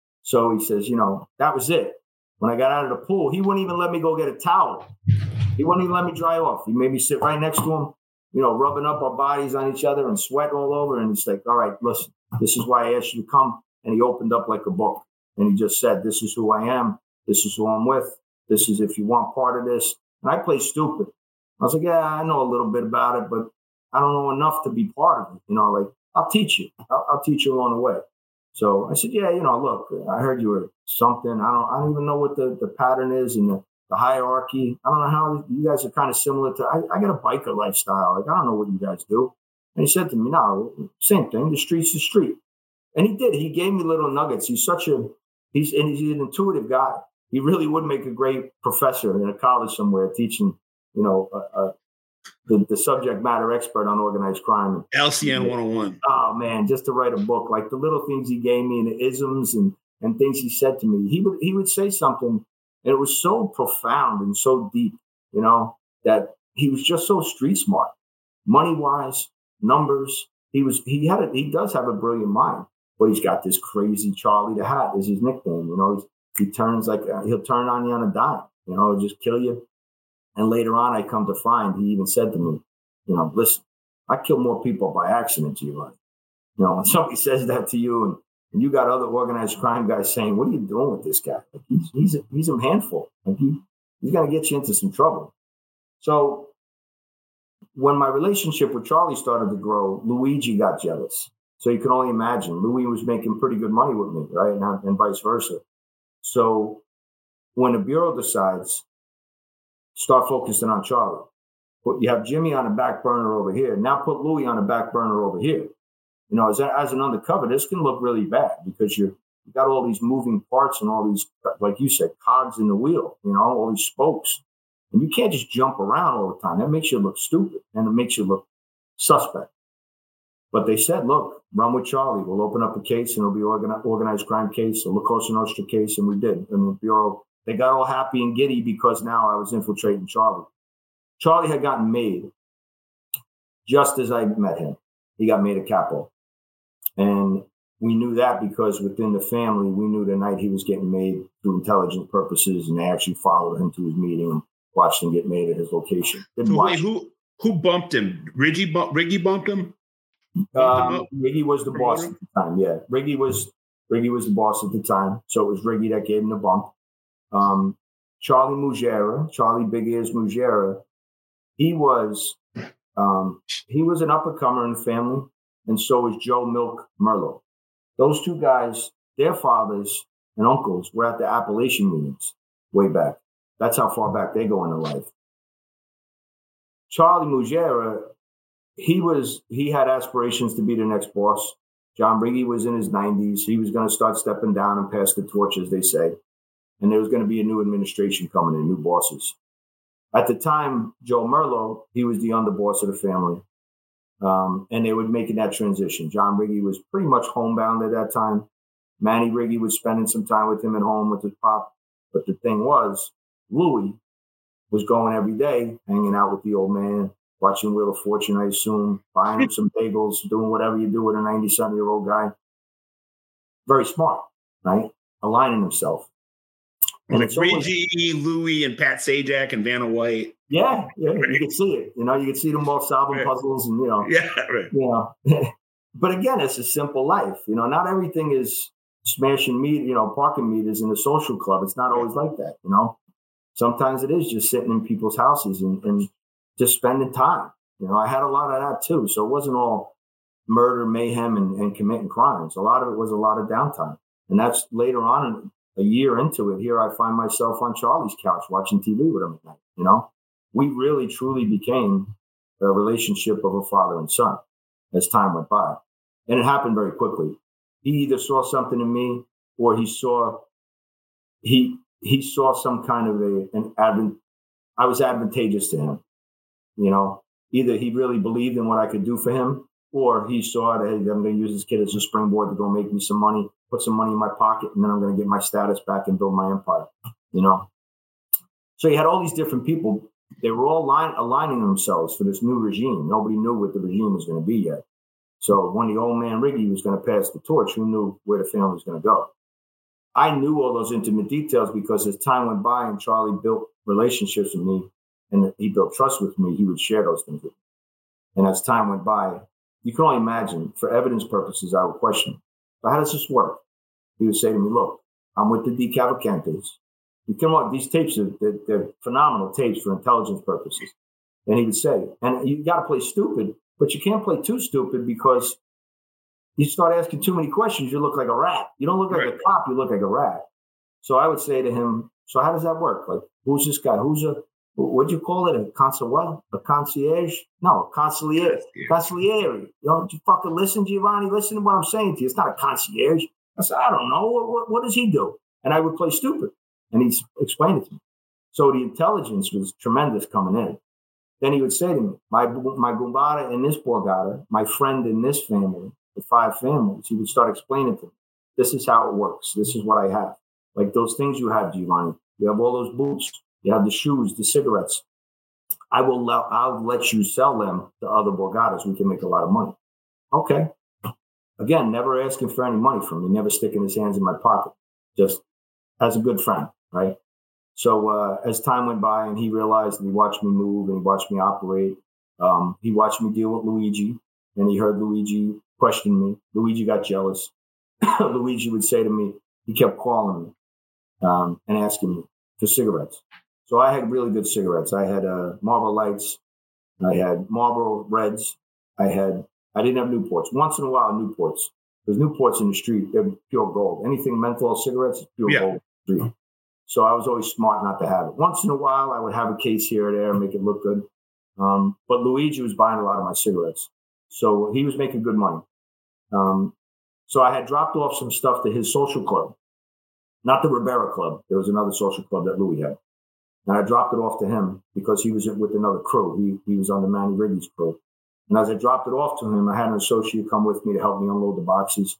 So he says, you know, that was it. When I got out of the pool, he wouldn't even let me go get a towel. He wouldn't even let me dry off. He made me sit right next to him, you know, rubbing up our bodies on each other and sweat all over. And he's like, all right, listen, this is why I asked you to come. And he opened up like a book. And he just said, this is who I am. This is who I'm with. This is if you want part of this. And I play stupid. I was like, yeah, I know a little bit about it, but I don't know enough to be part of it. You know, like, I'll teach you. I'll, I'll teach you along the way. So I said, yeah, you know, look, I heard you were something. I don't I don't even know what the, the pattern is and the, the hierarchy. I don't know how you guys are kind of similar to, I, I got a biker lifestyle. Like, I don't know what you guys do. And he said to me, no, same thing. The street's the street. And he did. He gave me little nuggets. He's such a, he's, and he's an intuitive guy. He really would make a great professor in a college somewhere teaching, you know, uh, uh, the, the subject matter expert on organized crime. L C N one oh one. Oh, man, just to write a book, like the little things he gave me and the isms and, and things he said to me. He would, he would say something, and it was so profound and so deep, you know, that he was just so street smart, money-wise, numbers. He was, he had a, he does have a brilliant mind, but he's got this crazy Charlie the Hat is his nickname. You know, he turns like, he'll turn on you on a dime, you know, just kill you. And later on, I come to find, he even said to me, you know, listen, I kill more people by accident, Giovanni. You know, when somebody says that to you and, and you got other organized crime guys saying, what are you doing with this guy? Like, he's, he's, a, he's a handful. Like he, he's going to get you into some trouble. So when my relationship with Charlie started to grow, Luigi got jealous. So you can only imagine. Louis was making pretty good money with me, right? And, and vice versa. So when the Bureau decides, start focusing on Charlie. But you have Jimmy on the back burner over here. Now put Louis on the back burner over here. You know, as, as an undercover, this can look really bad because you're, you got all these moving parts and all these, like you said, cogs in the wheel, you know, all these spokes. And you can't just jump around all the time. That makes you look stupid and it makes you look suspect. But they said, look, run with Charlie. We'll open up a case and it'll be organized, organized crime case, a La Cosa Nostra case. And we did. And the Bureau, they got all happy and giddy because now I was infiltrating Charlie. Charlie had gotten made just as I met him. He got made a capo. And we knew that because within the family, we knew the night he was getting made through intelligence purposes, and they actually followed him to his meeting and watched him get made at his location. So wait, who who bumped him? Riggy, bu- Riggy bumped him? Um, Riggy was the boss at the time. Yeah, Riggy was Riggy was the boss at the time. So it was Riggy that gave him the bump. Um, Charlie Mugera, Charlie Big Ears Mugera, he was um, he was an up and comer in the family, and so was Joe Milk Merlo. Those two guys, their fathers and uncles were at the Appalachian meetings way back. That's how far back they go into life. Charlie Mugera, he was he had aspirations to be the next boss. John Riggy was in his nineties. He was going to start stepping down and pass the torch, as they say. And there was going to be a new administration coming in, new bosses. At the time, Joe Merlo, he was the underboss of the family. Um, and they were making that transition. John Riggy was pretty much homebound at that time. Manny Riggy was spending some time with him at home with his pop. But the thing was, Louis was going every day, hanging out with the old man, watching Wheel of Fortune, I assume, buying him some bagels, doing whatever you do with a ninety-something-year-old guy. Very smart, right? Aligning himself. And like Reggie, Louis, and Pat Sajak and Vanna White. Yeah, yeah, right. You can see it. You know, you can see them all solving right. puzzles, and you know, yeah, right. You know. But again, it's a simple life. You know, not everything is smashing meat. You know, parking meters in a social club. It's not always like that. You know, sometimes it is just sitting in people's houses and, and just spending time. You know, I had a lot of that too. So it wasn't all murder, mayhem, and, and committing crimes. A lot of it was a lot of downtime, and that's later on. A year into it, here I find myself on Charlie's couch watching T V with him at night. You know, we really truly became a relationship of a father and son as time went by, and it happened very quickly. He either saw something in me, or he saw he he saw some kind of a an advent. I was advantageous to him. You know, either he really believed in what I could do for him, or he saw that, hey, I'm going to use this kid as a springboard to go make me some money. Put some money in my pocket, and then I'm going to get my status back and build my empire, you know? So you had all these different people. They were all line, aligning themselves for this new regime. Nobody knew what the regime was going to be yet. So when the old man Riggy was going to pass the torch, who knew where the family was going to go? I knew all those intimate details because as time went by and Charlie built relationships with me and he built trust with me, he would share those things with me. And as time went by, you can only imagine, for evidence purposes, I would question, but how does this work? He would say to me, look, I'm with the De Cavalcantes. You come on, these tapes are they're, they're phenomenal tapes for intelligence purposes. And he would say, and you got to play stupid, but you can't play too stupid because you start asking too many questions, you look like a rat. You don't look like right. a cop, you look like a rat. So I would say to him, so how does that work? Like, who's this guy? Who's a, what'd you call it? A concierge? A concierge? No, a conciliere. Yeah. Conciliere. You know, you fucking listen, Giovanni? Listen to what I'm saying to you. It's not a concierge. I said, I don't know. What, what, what does he do? And I would play stupid. And he'd explain it to me. So the intelligence was tremendous coming in. Then he would say to me, my my gumbada in this borgata, my friend in this family, the five families, he would start explaining to me, this is how it works. This is what I have. Like those things you have, Giovanni. You have all those boots. You have the shoes, the cigarettes. I will let, I'll let you sell them to other borgatas. We can make a lot of money. Okay. Again, never asking for any money from me, never sticking his hands in my pocket. Just as a good friend, right? So uh, as time went by and he realized and he watched me move and he watched me operate, um, he watched me deal with Luigi and he heard Luigi question me. Luigi got jealous. Luigi would say to me, he kept calling me um, and asking me for cigarettes. So I had really good cigarettes. I had uh, Marlboro Lights. I had Marlboro Reds. I had, I didn't have Newports. Once in a while, Newports. There's Newports in the street. They're pure gold. Anything menthol cigarettes is pure yeah. gold. So I was always smart not to have it. Once in a while, I would have a case here or there and make it look good. Um, but Luigi was buying a lot of my cigarettes. So he was making good money. Um, so I had dropped off some stuff to his social club, not the Ribera Club. There was another social club that Louis had. And I dropped it off to him because he was with another crew. He, he was on the Manny Riggy's crew. And as I dropped it off to him, I had an associate come with me to help me unload the boxes.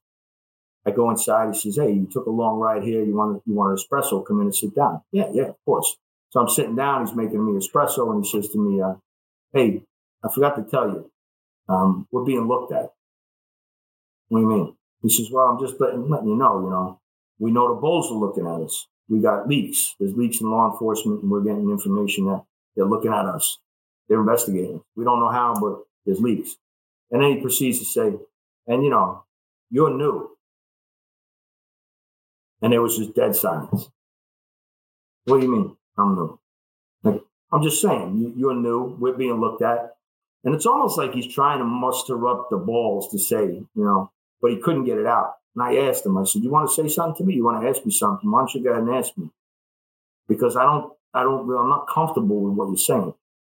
I go inside. He says, hey, you took a long ride here. You want you want an espresso? Come in and sit down. Yeah, yeah, of course. So I'm sitting down. He's making me an espresso. And he says to me, uh, hey, I forgot to tell you, um, we're being looked at. What do you mean? He says, well, I'm just letting, letting you know, you know, we know the bulls are looking at us. We got leaks. There's leaks in law enforcement, and we're getting information that they're looking at us. They're investigating. We don't know how, but there's leaks. And then he proceeds to say, and, you know, you're new. And there was just dead silence. What do you mean I'm new? Like, I'm just saying, you, you're new. We're being looked at. And it's almost like he's trying to muster up the balls to say, you know, but he couldn't get it out. And I asked him, I said, you want to say something to me? You want to ask me something? Why don't you go ahead and ask me? Because I don't, I don't, I'm not comfortable with what you're saying.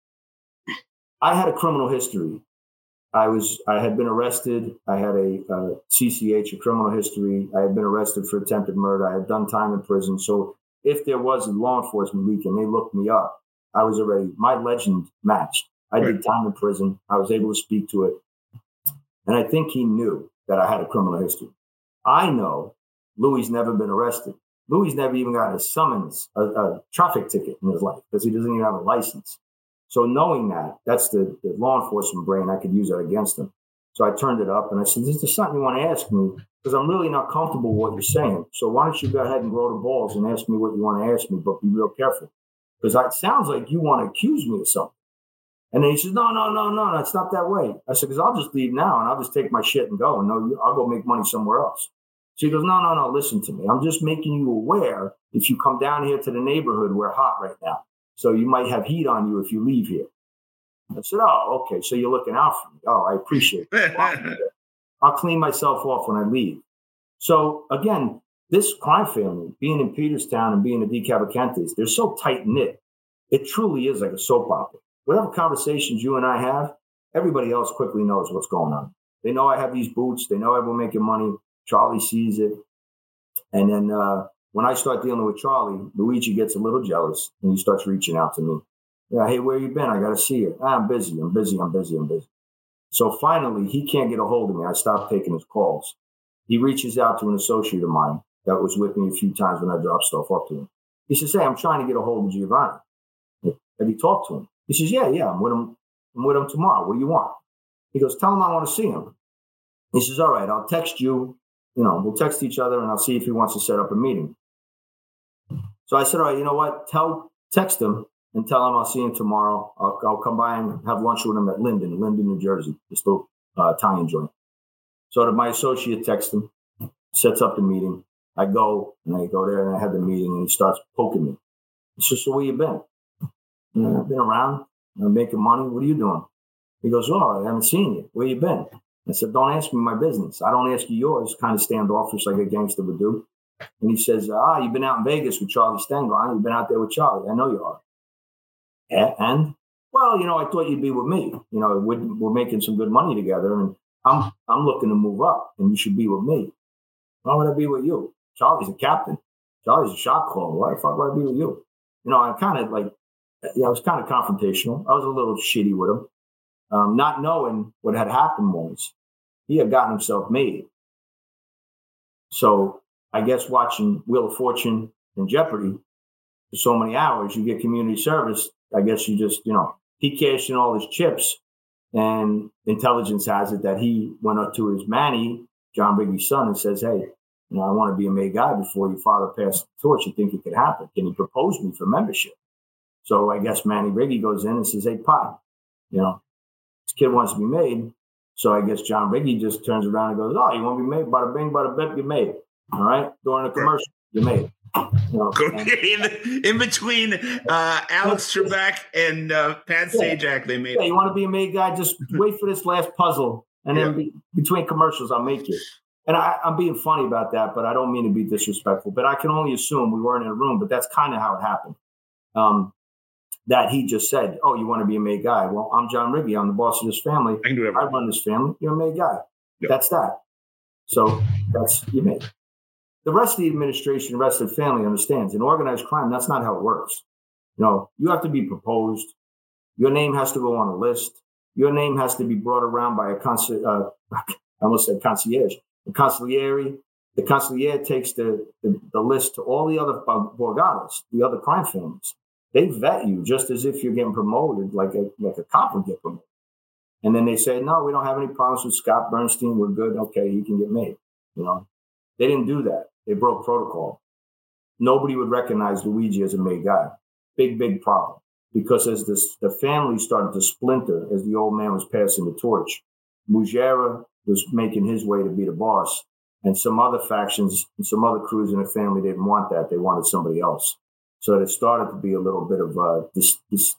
I had a criminal history. I was, I had been arrested. I had a uh, C C H, a criminal history. I had been arrested for attempted murder. I had done time in prison. So if there was a law enforcement leak and they looked me up, I was already, my legend matched. I right. did time in prison. I was able to speak to it. And I think he knew that I had a criminal history. I know Louis never been arrested. Louis never even got a summons, a, a traffic ticket in his life because he doesn't even have a license. So knowing that, that's the, the law enforcement brain, I could use that against him. So I turned it up and I said, is there something you want to ask me? Because I'm really not comfortable with what you're saying. So why don't you go ahead and grow the balls and ask me what you want to ask me, but be real careful. Because it sounds like you want to accuse me of something. And then he says, no, no, no, no, no, it's not that way. I said, because I'll just leave now and I'll just take my shit and go. And no, I'll go make money somewhere else. So he goes, no, no, no, listen to me. I'm just making you aware if you come down here to the neighborhood, we're hot right now. So you might have heat on you if you leave here. I said, oh, okay. So you're looking out for me. Oh, I appreciate it. I'll clean myself off when I leave. So again, this crime family, being in Peterstown and being a De Cavalcantes, they're so tight knit. It truly is like a soap opera. Whatever conversations you and I have, everybody else quickly knows what's going on. They know I have these boots. They know I'm making money. Charlie sees it. And then uh, when I start dealing with Charlie, Luigi gets a little jealous and he starts reaching out to me. Yeah, hey, where you been? I got to see you. Ah, I'm busy. I'm busy. I'm busy. I'm busy. So finally, he can't get a hold of me. I stopped taking his calls. He reaches out to an associate of mine that was with me a few times when I dropped stuff off to him. He says, hey, I'm trying to get a hold of Giovanni. Have you talked to him? He says, yeah, yeah, I'm with him. I'm with him tomorrow. What do you want? He goes, tell him I want to see him. He says, all right, I'll text you. You know, we'll text each other and I'll see if he wants to set up a meeting. So I said, all right, you know what? Tell, text him and tell him I'll see him tomorrow. I'll, I'll come by and have lunch with him at Linden, Linden, New Jersey, just a uh, Italian joint. So that my associate texts him, sets up the meeting. I go and I go there and I have the meeting and he starts poking me. He says, so where you been? And I've been around. I'm making money. What are you doing? He goes, oh, I haven't seen you. Where you been? I said, don't ask me my business. I don't ask you yours. Kind of standoffish like a gangster would do. And he says, ah, you've been out in Vegas with Charlie Stengel. Huh? You've been out there with Charlie. I know you are. And, well, you know, I thought you'd be with me. You know, we're, we're making some good money together, and I'm I'm looking to move up, and you should be with me. Why would I be with you? Charlie's a captain. Charlie's a shot caller. Why the fuck would I be with you? You know, I kind of like, yeah, I was kind of confrontational. I was a little shitty with him. Um, not knowing what had happened was he had gotten himself made. So I guess watching Wheel of Fortune and Jeopardy for so many hours, you get community service. I guess you just, you know, he cashed in all his chips, and intelligence has it that he went up to his Manny, John Biggie's son, and says, hey, you know, I want to be a made guy before your father passed the torch. You think it could happen? Can he propose me for membership? So I guess Manny Biggie goes in and says, hey, Pop, you know, this kid wants to be made. So I guess John Biggie just turns around and goes, oh, you want to be made? Bada bing, bada bip, you made. All right? During a commercial, you made. You know, in, in between uh, Alex Trebek and uh, Pat yeah. Sajak, they made yeah, it. You want to be a made guy? Just wait for this last puzzle. And yeah. then be, between commercials, I'll make it. And I, I'm being funny about that, but I don't mean to be disrespectful. But I can only assume we weren't in a room, but that's kind of how it happened. Um, that he just said, oh, you want to be a made guy? Well, I'm John Rigby. I'm the boss of this family. I can do everything. I run this family. You're a made guy. Yep. That's that. So that's you made. The rest of the administration, the rest of the family understands. In organized crime, that's not how it works. You know, you have to be proposed. Your name has to go on a list. Your name has to be brought around by a conci- uh, I almost said concierge. The consigliere. The consigliere takes the, the, the list to all the other Borgados, the other crime families. They vet you just as if you're getting promoted, like a like a cop would get promoted. And then they say, no, we don't have any problems with Scott Bernstein. We're good. Okay, he can get made. You know, they didn't do that. They broke protocol. Nobody would recognize Luigi as a made guy. Big, big problem. Because as this, the family started to splinter, as the old man was passing the torch, Mugera was making his way to be the boss. And some other factions and some other crews in the family didn't want that. They wanted somebody else. So it started to be a little bit of a, dis, dis,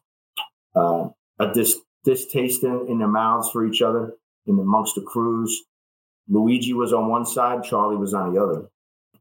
uh, a dis, distaste in, in their mouths for each other in amongst the crews. Luigi was on one side, Charlie was on the other.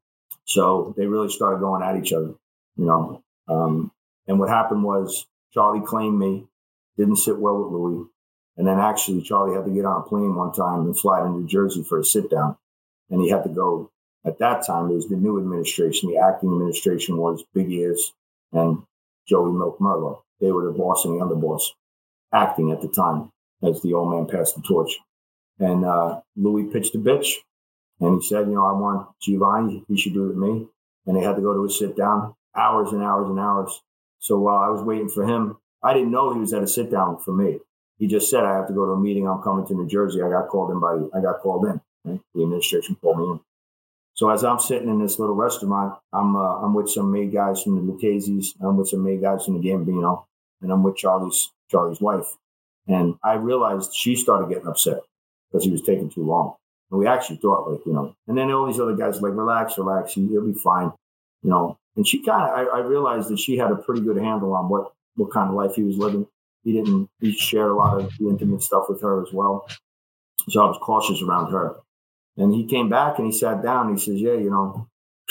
So they really started going at each other, you know. Um, and what happened was Charlie claimed me, didn't sit well with Louis. And then actually Charlie had to get on a plane one time and fly to New Jersey for a sit down. And he had to go. At that time, it was the new administration. The acting administration was Big Ears and Joey Milk Merlo. They were the boss and the underboss, acting at the time as the old man passed the torch. And uh, Louis pitched a bitch. And he said, you know, I want Giovanni. He should do it with me. And they had to go to a sit down, hours and hours and hours. So while I was waiting for him, I didn't know he was at a sit down for me. He just said, I have to go to a meeting. I'm coming to New Jersey. I got called in by, I got called in. Right? The administration called me in. So as I'm sitting in this little restaurant, I'm uh, I'm with some made guys from the Lucchese's. I'm with some made guys from the Gambino, and I'm with Charlie's Charlie's wife. And I realized she started getting upset because he was taking too long. And we actually thought, like, you know, and then all these other guys were like, relax, relax, he'll be fine, you know. And she kind of, I, I realized that she had a pretty good handle on what what kind of life he was living. He didn't, he shared a lot of the intimate stuff with her as well. So I was cautious around her. And he came back and he sat down and he says, yeah, you know,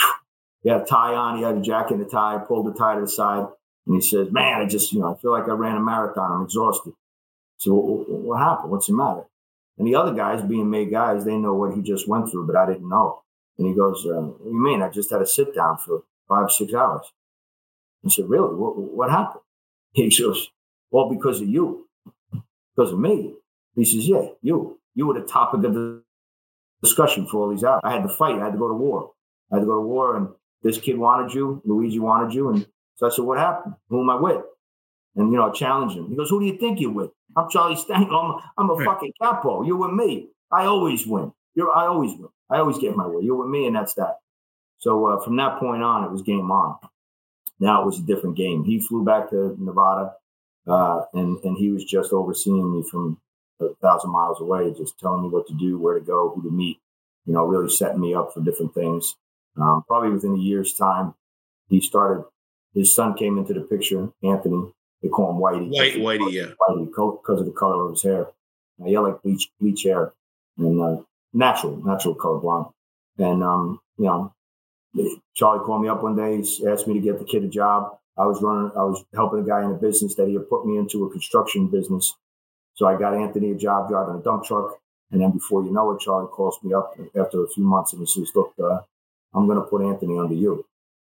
he had a tie on, he had a jacket and a tie, I pulled the tie to the side. And he says, man, I just, you know, I feel like I ran a marathon. I'm exhausted. So what happened? What's the matter? And the other guys, being made guys, they know what he just went through, but I didn't know. And he goes, uh, what do you mean? I just had to sit down for five, six hours. I said, really? What, what happened? He goes, well, because of you. Because of me. He says, yeah, you. You were the topic of the discussion for all these hours. I had to fight. I had to go to war. I had to go to war, and this kid wanted you. Luigi wanted you. And so I said, what happened? Who am I with? And, you know, I challenged him. He goes, who do you think you're with? I'm Charlie Stengel. I'm, I'm a right. fucking capo. You're with me. I always win. You're, I always win. I always get my way. You're with me, and that's that. So uh, from that point on, it was game on. Now it was a different game. He flew back to Nevada, uh, and, and he was just overseeing me from a thousand miles away, just telling me what to do, where to go, who to meet, you know, really setting me up for different things. Um, probably within a year's time, he started. His son came into the picture, Anthony. They call him Whitey. White, Whitey, yeah. Whitey, because of the color of his hair. Uh, he had like bleach, bleach hair, and uh, natural, natural color blonde. And um, you know, Charlie called me up one day. He asked me to get the kid a job. I was running. I was helping a guy in a business that he had put me into, a construction business. So I got Anthony a job driving a dump truck. And then before you know it, Charlie calls me up after a few months and he says, "Look, uh, I'm going to put Anthony under you."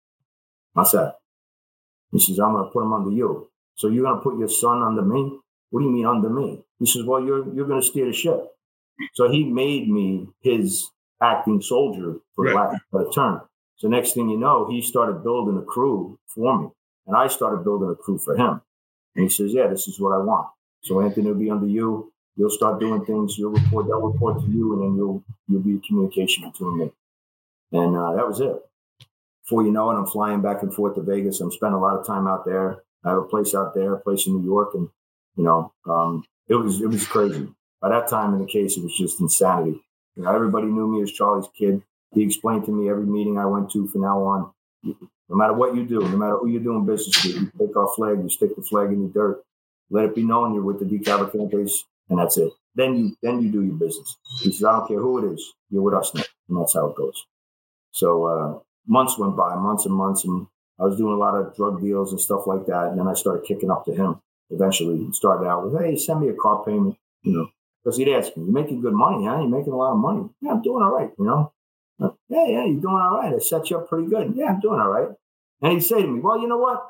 I said, he says, "I'm going to put him under you. So you're going to put your son under me? What do you mean under me?" He says, "Well, you're you're going to steer the ship." So he made me his acting soldier, for right. lack of a better term. So next thing you know, he started building a crew for me. And I started building a crew for him. And he says, "Yeah, this is what I want. So Anthony will be under you. You'll start doing things. You'll report. They'll report to you, and then you'll you'll be a communication between me." And uh, that was it. Before you know it, I'm flying back and forth to Vegas. I'm spending a lot of time out there. I have a place out there, a place in New York, and you know, um, it was it was crazy. By that time in the case, it was just insanity. You know, everybody knew me as Charlie's kid. He explained to me every meeting I went to from now on. No matter what you do, no matter who you're doing business with, you take our flag, you stick the flag in the dirt. Let it be known you're with the DeCavalcantes, and that's it. Then you then you do your business. He says, "I don't care who it is, you're with us now," and that's how it goes. So uh, months went by, months and months, and I was doing a lot of drug deals and stuff like that. And then I started kicking up to him. Eventually, he started out with, "Hey, send me a car payment," you know, because he'd ask me, "You're making good money, huh? You're making a lot of money." "Yeah, I'm doing all right," you know. "Yeah, yeah, you're doing all right. I set you up pretty good." "Yeah, I'm doing all right." And he'd say to me, "Well, you know what?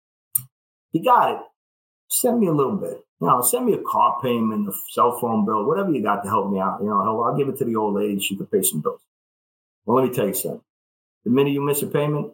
You got it. Send me a little bit. You know, send me a car payment, a cell phone bill, whatever you got to help me out. You know, I'll give it to the old lady. She could pay some bills." Well, let me tell you something. The minute you miss a payment,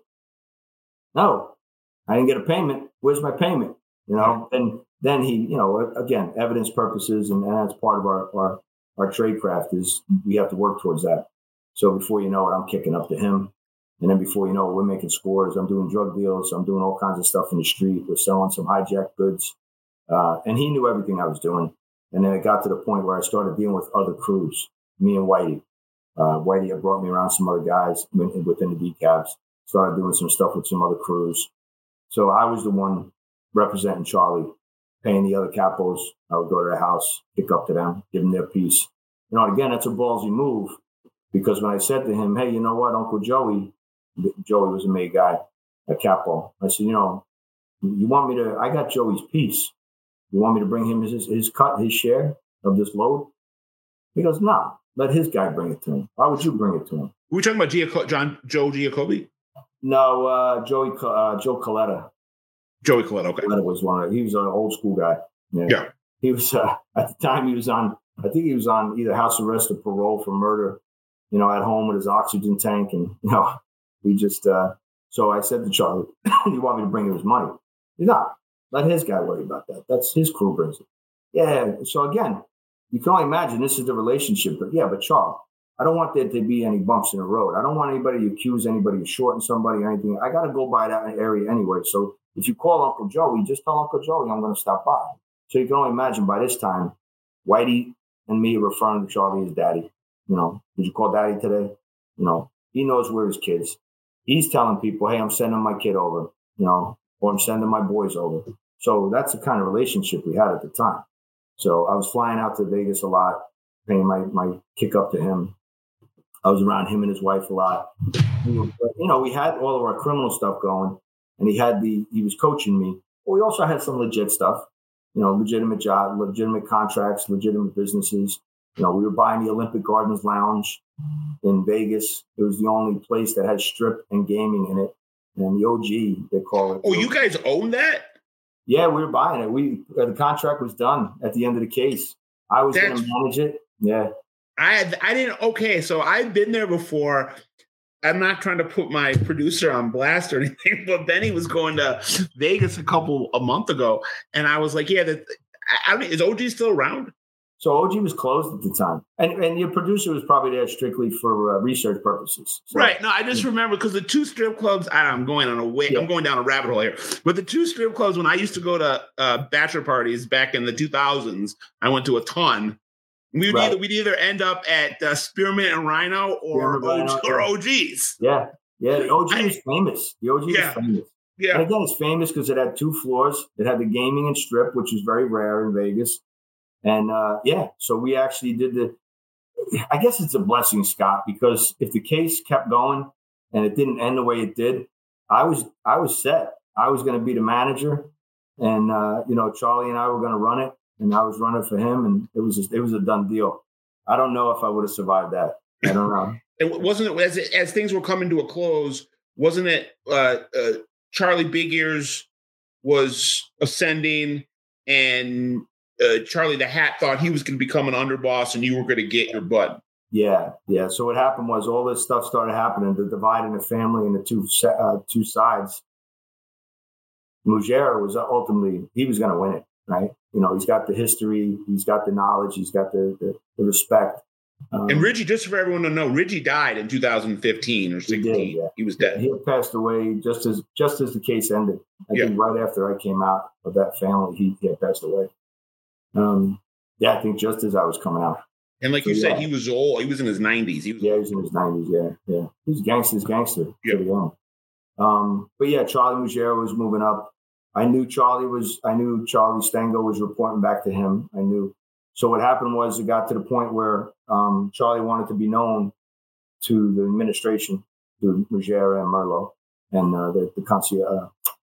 no, I didn't get a payment. Where's my payment? You know, and then he, you know, again, evidence purposes, and, and that's part of our, our, our trade craft is we have to work towards that. So before you know it, I'm kicking up to him. And then before you know it, we're making scores. I'm doing drug deals. I'm doing all kinds of stuff in the street. We're selling some hijacked goods. Uh, and he knew everything I was doing. And then it got to the point where I started dealing with other crews, me and Whitey. Uh, Whitey had brought me around some other guys within the decabs. Started doing some stuff with some other crews. So I was the one representing Charlie, paying the other capos. I would go to the house, kick up to them, give them their piece. You know, and again, that's a ballsy move because when I said to him, "Hey, you know what, Uncle Joey," Joey was a made guy, a capo. I said, "You know, you want me to, I got Joey's piece. You want me to bring him his, his cut, his share of this load?" He goes, "No, let his guy bring it to him. Why would you bring it to him?" Were we talking about Giaco- John Joe Giacobbe? No, uh, Joey, uh, Joe Coletta. Joey Coletta, okay. Coletta was one of, he was an old school guy. Yeah. yeah. He was, uh, at the time he was on, I think he was on either house arrest or parole for murder, you know, at home with his oxygen tank. And, you know, we just, uh, so I said to Charlie, "You want me to bring him his money?" He's not. Let his guy worry about that. That's his crew brings it. Yeah. So again, you can only imagine this is the relationship. But yeah, but Charles, I don't want there to be any bumps in the road. I don't want anybody to accuse anybody of shorting somebody or anything. I got to go by that area anyway. So if you call Uncle Joey, just tell Uncle Joey I'm going to stop by. So you can only imagine by this time, Whitey and me are referring to Charlie as daddy. You know, did you call daddy today? You know, he knows where his kids. He's telling people, "Hey, I'm sending my kid over," you know, or "I'm sending my boys over." So that's the kind of relationship we had at the time. So I was flying out to Vegas a lot, paying my, my kick up to him. I was around him and his wife a lot. We were, you know, we had all of our criminal stuff going, and he had the he was coaching me. But we also had some legit stuff, you know, legitimate job, legitimate contracts, legitimate businesses. You know, we were buying the Olympic Gardens Lounge in Vegas. It was the only place that had strip and gaming in it. And the O G, they call it. Oh, you guys own that? Yeah, we were buying it. We uh, the contract was done at the end of the case. I was going to manage it. Yeah. I had, I didn't. Okay, so I've been there before. I'm not trying to put my producer on blast or anything, but Benny was going to Vegas a couple a month ago, and I was like, "Yeah, that, I mean, is O G still around?" So O G was closed at the time, and and your producer was probably there strictly for uh, research purposes. So, right. No, I just remember because the two strip clubs. I, I'm going on a way. Yeah. I'm going down a rabbit hole here. But the two strip clubs, when I used to go to uh, bachelor parties back in the two thousands, I went to a ton. We'd, right. either, we'd either end up at uh, Spearmint and Rhino or, Rhino, or yeah. O Gs. Yeah, Yeah, the O G I, was famous. The O G yeah, was famous. Yeah. And again, it's famous because it had two floors. It had the gaming and strip, which is very rare in Vegas. And uh, yeah, so we actually did the, I guess it's a blessing, Scott, because if the case kept going and it didn't end the way it did, I was I was set. I was going to be the manager, and uh, you know, Charlie and I were going to run it, and I was running for him, and it was just, it was a done deal. I don't know if I would have survived that. I don't know. And wasn't it as as things were coming to a close? Wasn't it uh, uh, Charlie Big Ears was ascending, and uh, Charlie the Hat thought he was going to become an underboss, and you were going to get your butt. Yeah, yeah. So what happened was all this stuff started happening, the divide in the family and the two uh, two sides. Mugera was ultimately, he was going to win it, right? You know, he's got the history, he's got the knowledge, he's got the the, the respect. Um, and Reggie, just for everyone to know, Reggie died in two thousand fifteen or sixteen. He, did, yeah. He was dead. He had passed away just as just as the case ended. I yeah. think right after I came out of that family, he, he had passed away. Um, yeah, I think just as I was coming out. And like so, you yeah. said, he was old. He was in his nineties. He was yeah, he was in his nineties. Yeah, yeah. He was gangster's gangster. Yeah. Pretty young. Um, but yeah, Charlie Mugera was moving up. I knew Charlie was. I knew Charlie Stengo was reporting back to him. I knew. So what happened was it got to the point where um, Charlie wanted to be known to the administration, to Mugera and Merlot and uh, the, the consigliere, uh,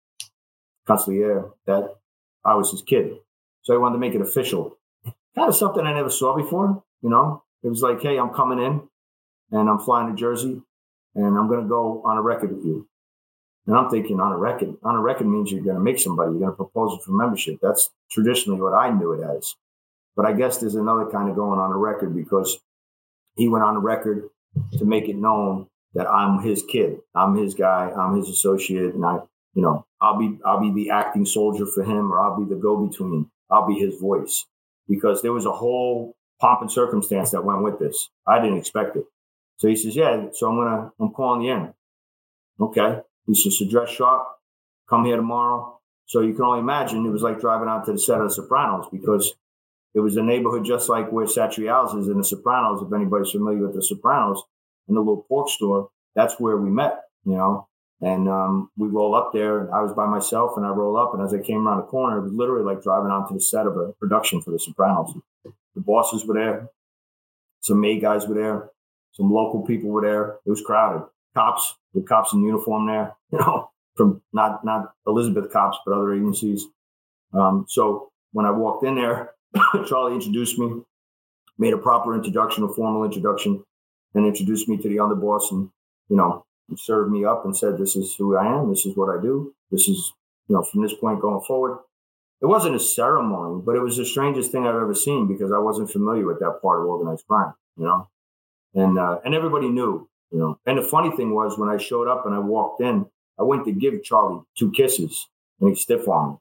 consigliere, that I was his kid. So he wanted to make it official. Kind of something I never saw before, you know. It was like, hey, I'm coming in and I'm flying to Jersey and I'm going to go on a record with you. And I'm thinking on a record, on a record means you're going to make somebody, you're going to propose it for membership. That's traditionally what I knew it as. But I guess there's another kind of going on a record because he went on a record to make it known that I'm his kid. I'm his guy. I'm his associate. And I, you know, I'll be, I'll be the acting soldier for him, or I'll be the go-between. I'll be his voice, because there was a whole pomp and circumstance that went with this. I didn't expect it. So he says, yeah, so I'm going to, I'm calling you in. Okay. He says, so dress sharp, come here tomorrow. So you can only imagine it was like driving out to the set of The Sopranos, because it was a neighborhood just like where Satriale's is in The Sopranos. If anybody's familiar with The Sopranos, in the little pork store, that's where we met, you know. And um, we roll up there, and I was by myself, and I roll up, and as I came around the corner, it was literally like driving onto the set of a production for The Sopranos. The bosses were there, some maid guys were there, some local people were there. It was crowded. Cops, the cops in uniform there, you know, from not not Elizabeth cops, but other agencies. Um, so when I walked in there, Charlie introduced me, made a proper introduction, a formal introduction, and introduced me to the underboss, and, you know, he served me up and said, this is who I am. This is what I do. This is, you know, from this point going forward. It wasn't a ceremony, but it was the strangest thing I've ever seen, because I wasn't familiar with that part of organized crime, you know, and, uh, and everybody knew, you know, and the funny thing was, when I showed up and I walked in, I went to give Charlie two kisses and he stiff-armed me,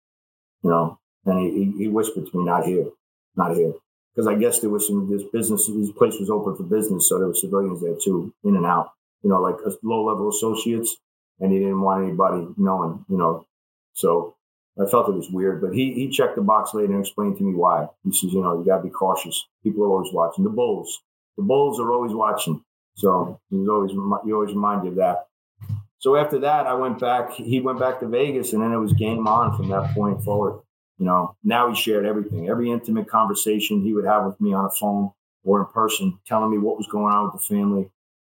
you know, and he, he whispered to me, not here, not here. Because I guess there was some, this business, this place was open for business. So there were civilians there too, in and out, you know, like low-level associates. And he didn't want anybody knowing, you know. So I felt it was weird. But he he checked the box later and explained to me why. He says, you know, you got to be cautious. People are always watching. The Bulls. The Bulls are always watching. So he was always, you always remind you of that. So after that, I went back. He went back to Vegas, and then it was game on from that point forward. You know, now he shared everything, every intimate conversation he would have with me on a phone or in person, telling me what was going on with the family.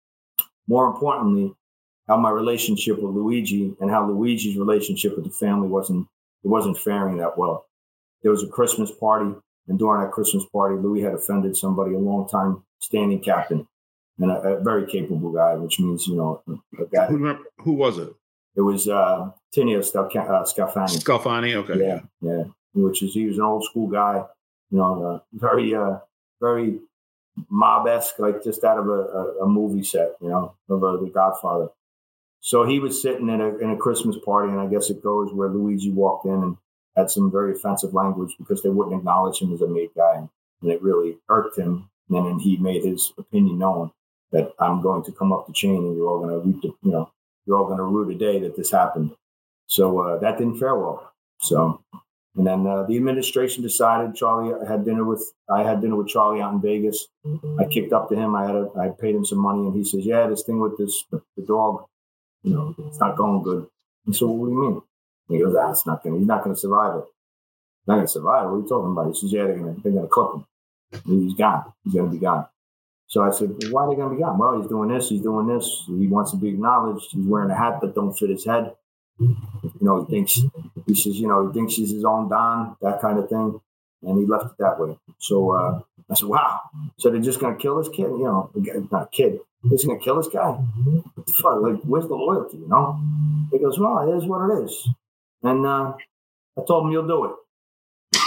More importantly, how my relationship with Luigi and how Luigi's relationship with the family wasn't, it wasn't faring that well. There was a Christmas party, and during that Christmas party, Louis had offended somebody, a long-time standing captain, and a, a very capable guy, which means, you know, a guy. Who, who was it? It was uh, Tinio uh, Scalfani. Scalfani, okay. Yeah, yeah. Which is, he was an old school guy, you know, uh, very, uh, very mob-esque, like just out of a, a, a movie set, you know, of uh, The Godfather. So he was sitting in a in a Christmas party, and I guess it goes where Luigi walked in and had some very offensive language because they wouldn't acknowledge him as a maid guy, and it really irked him. And then he made his opinion known that I'm going to come up the chain, and you're all going to reap the, you know, you're all going to rue the day that this happened. So uh, that didn't fare well. So And then uh, the administration decided Charlie I had dinner with I had dinner with Charlie out in Vegas. I kicked up to him. I had a, I paid him some money, and he says, "Yeah, this thing with this the dog, you know, it's not going good." I said, "Well, what do you mean?" And he goes, "Ah, it's not going. He's not going to survive it. He's not going to survive it. What are you talking about?" He says, "Yeah, they're going to they're going to clip him. He's gone. He's going to be gone." So I said, well, "Why are they going to be gone?" "Well, he's doing this. He's doing this. He wants to be acknowledged. He's wearing a hat that don't fit his head. You know, he thinks." He says, you know, he thinks he's his own Don, that kind of thing. And he left it that way. So uh, I said, wow. So they're just going to kill this kid? You know, not a kid. They're just going to kill this guy? What the fuck? Like, where's the loyalty, you know? He goes, well, it is what it is. And uh, I told him, you'll do it.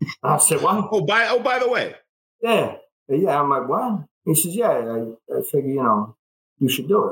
I said, what? Oh, by, oh, by the way. Yeah. Yeah. I'm like, what? He says, yeah, I, I figure, you know, you should do it.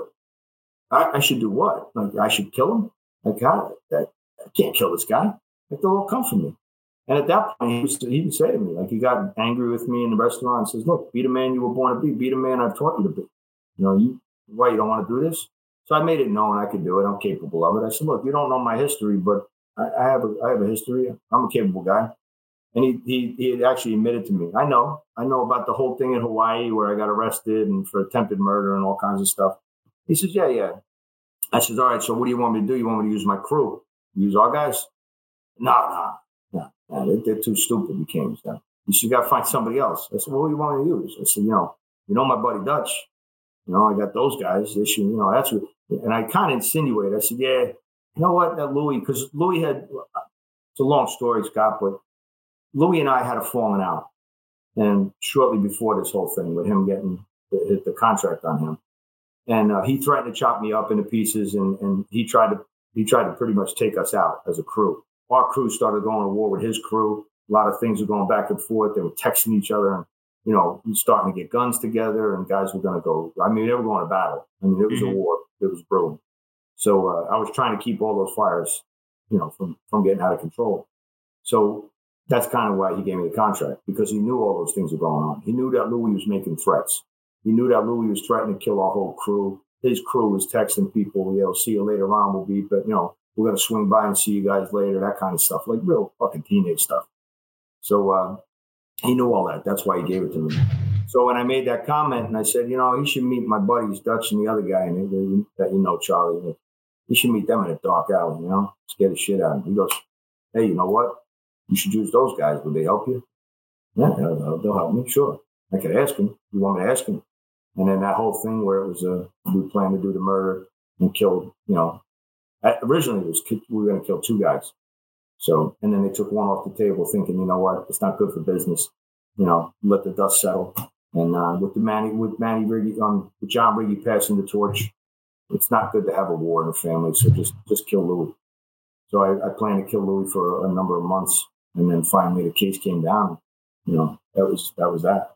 I, I should do what? Like, I should kill him? Like, how? That, I can't kill this guy. Like, they'll all come for me. And at that point, he, was, he would say to me, like, he got angry with me in the restaurant and says, look, be the man you were born to be. Be the man I've taught you to be. You know, you, why, you don't want to do this? So I made it known I could do it. I'm capable of it. I said, look, you don't know my history, but I, I have a, I have a history. I'm a capable guy. And he, he, he actually admitted to me, I know. I know about the whole thing in Hawaii where I got arrested and for attempted murder and all kinds of stuff. He says, yeah, yeah. I said, all right, so what do you want me to do? You want me to use my crew? Use our guys? No, no, no, no. They, they're too stupid. You can't use them. You should got to find somebody else. I said, well, what do you want me to use? I said, you know, you know my buddy Dutch. You know, I got those guys. They should, you know, that's what. And I kind of insinuated. I said, yeah, you know what, that Louis, because Louis had. It's a long story, Scott, but Louis and I had a falling out, and shortly before this whole thing with him getting the, the contract on him, and uh, he threatened to chop me up into pieces, and and he tried to. He tried to pretty much take us out as a crew. Our crew started going to war with his crew. A lot of things were going back and forth. They were texting each other, and you know, starting to get guns together. And guys were going to go. I mean, they were going to battle. I mean, it was mm-hmm. a war. It was brewing. So uh, I was trying to keep all those fires, you know, from from getting out of control. So that's kind of why he gave me the contract, because he knew all those things were going on. He knew that Louis was making threats. He knew that Louis was threatening to kill our whole crew. His crew was texting people, you know, see you later on, we'll be, but, you know, we're going to swing by and see you guys later, that kind of stuff, like real fucking teenage stuff. So uh, he knew all that. That's why he gave it to me. So when I made that comment and I said, you know, he should meet my buddies, Dutch and the other guy and they, that you know, Charlie, he should meet them in a dark alley, you know, scare the shit out of him. He goes, hey, you know what? You should use those guys. Would they help you? Yeah, they'll, they'll help me. Sure. I could ask him. You want me to ask him? And then that whole thing where it was a, we planned to do the murder and kill, you know, originally it was, we were going to kill two guys. So, and then they took one off the table thinking, you know what, it's not good for business. You know, let the dust settle. And uh, with the Manny, with Manny Riggy, um, with John Riggy passing the torch, it's not good to have a war in a family. So just, just kill Louis. So I, I planned to kill Louis for a number of months. And then finally the case came down. You know, that was, that was that.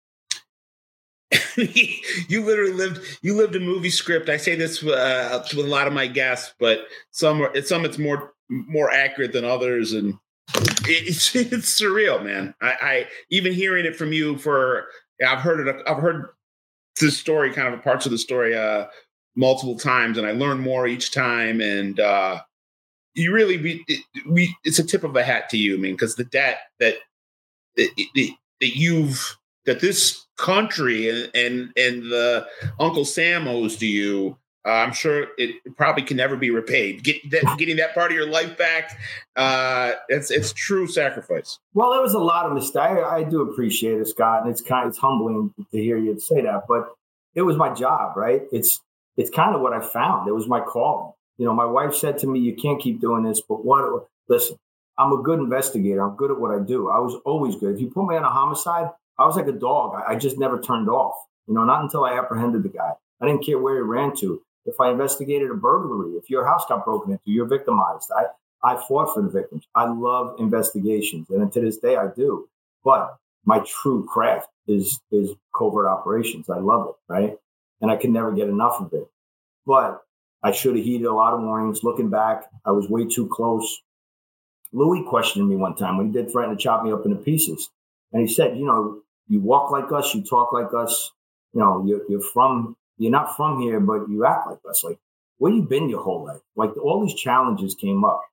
You literally lived you lived a movie script. I say this uh, to a lot of my guests, but some are, some it's more more accurate than others, and it's it's surreal, man. I, I even hearing it from you for I've heard it I've heard this story, kind of parts of the story, uh, multiple times, and I learn more each time. And uh, you really be it, we it's a tip of a hat to you, I mean, because the debt that that, that that you've that this country and, and and the Uncle Sam owes to you, uh, I'm sure it probably can never be repaid. Get that, getting that part of your life back, uh, it's it's true sacrifice. Well, there was a lot of mistakes. I, I do appreciate it, Scott, and it's kind of, it's humbling to hear you say that. But it was my job, right? It's it's kind of what I found. It was my calling. You know, my wife said to me, "You can't keep doing this." But what? Listen, I'm a good investigator. I'm good at what I do. I was always good. If you put me on a homicide, I was like a dog. I, I just never turned off, you know, not until I apprehended the guy. I didn't care where he ran to. If I investigated a burglary, if your house got broken into, you're victimized. I, I fought for the victims. I love investigations. And to this day, I do. But my true craft is, is covert operations. I love it, right? And I can never get enough of it. But I should have heeded a lot of warnings. Looking back, I was way too close. Louis questioned me one time when he did threaten to chop me up into pieces. And he said, you know, you walk like us, you talk like us, you know, you're, you're from, you're not from here, but you act like us. Like, where you been your whole life? Like, all these challenges came up.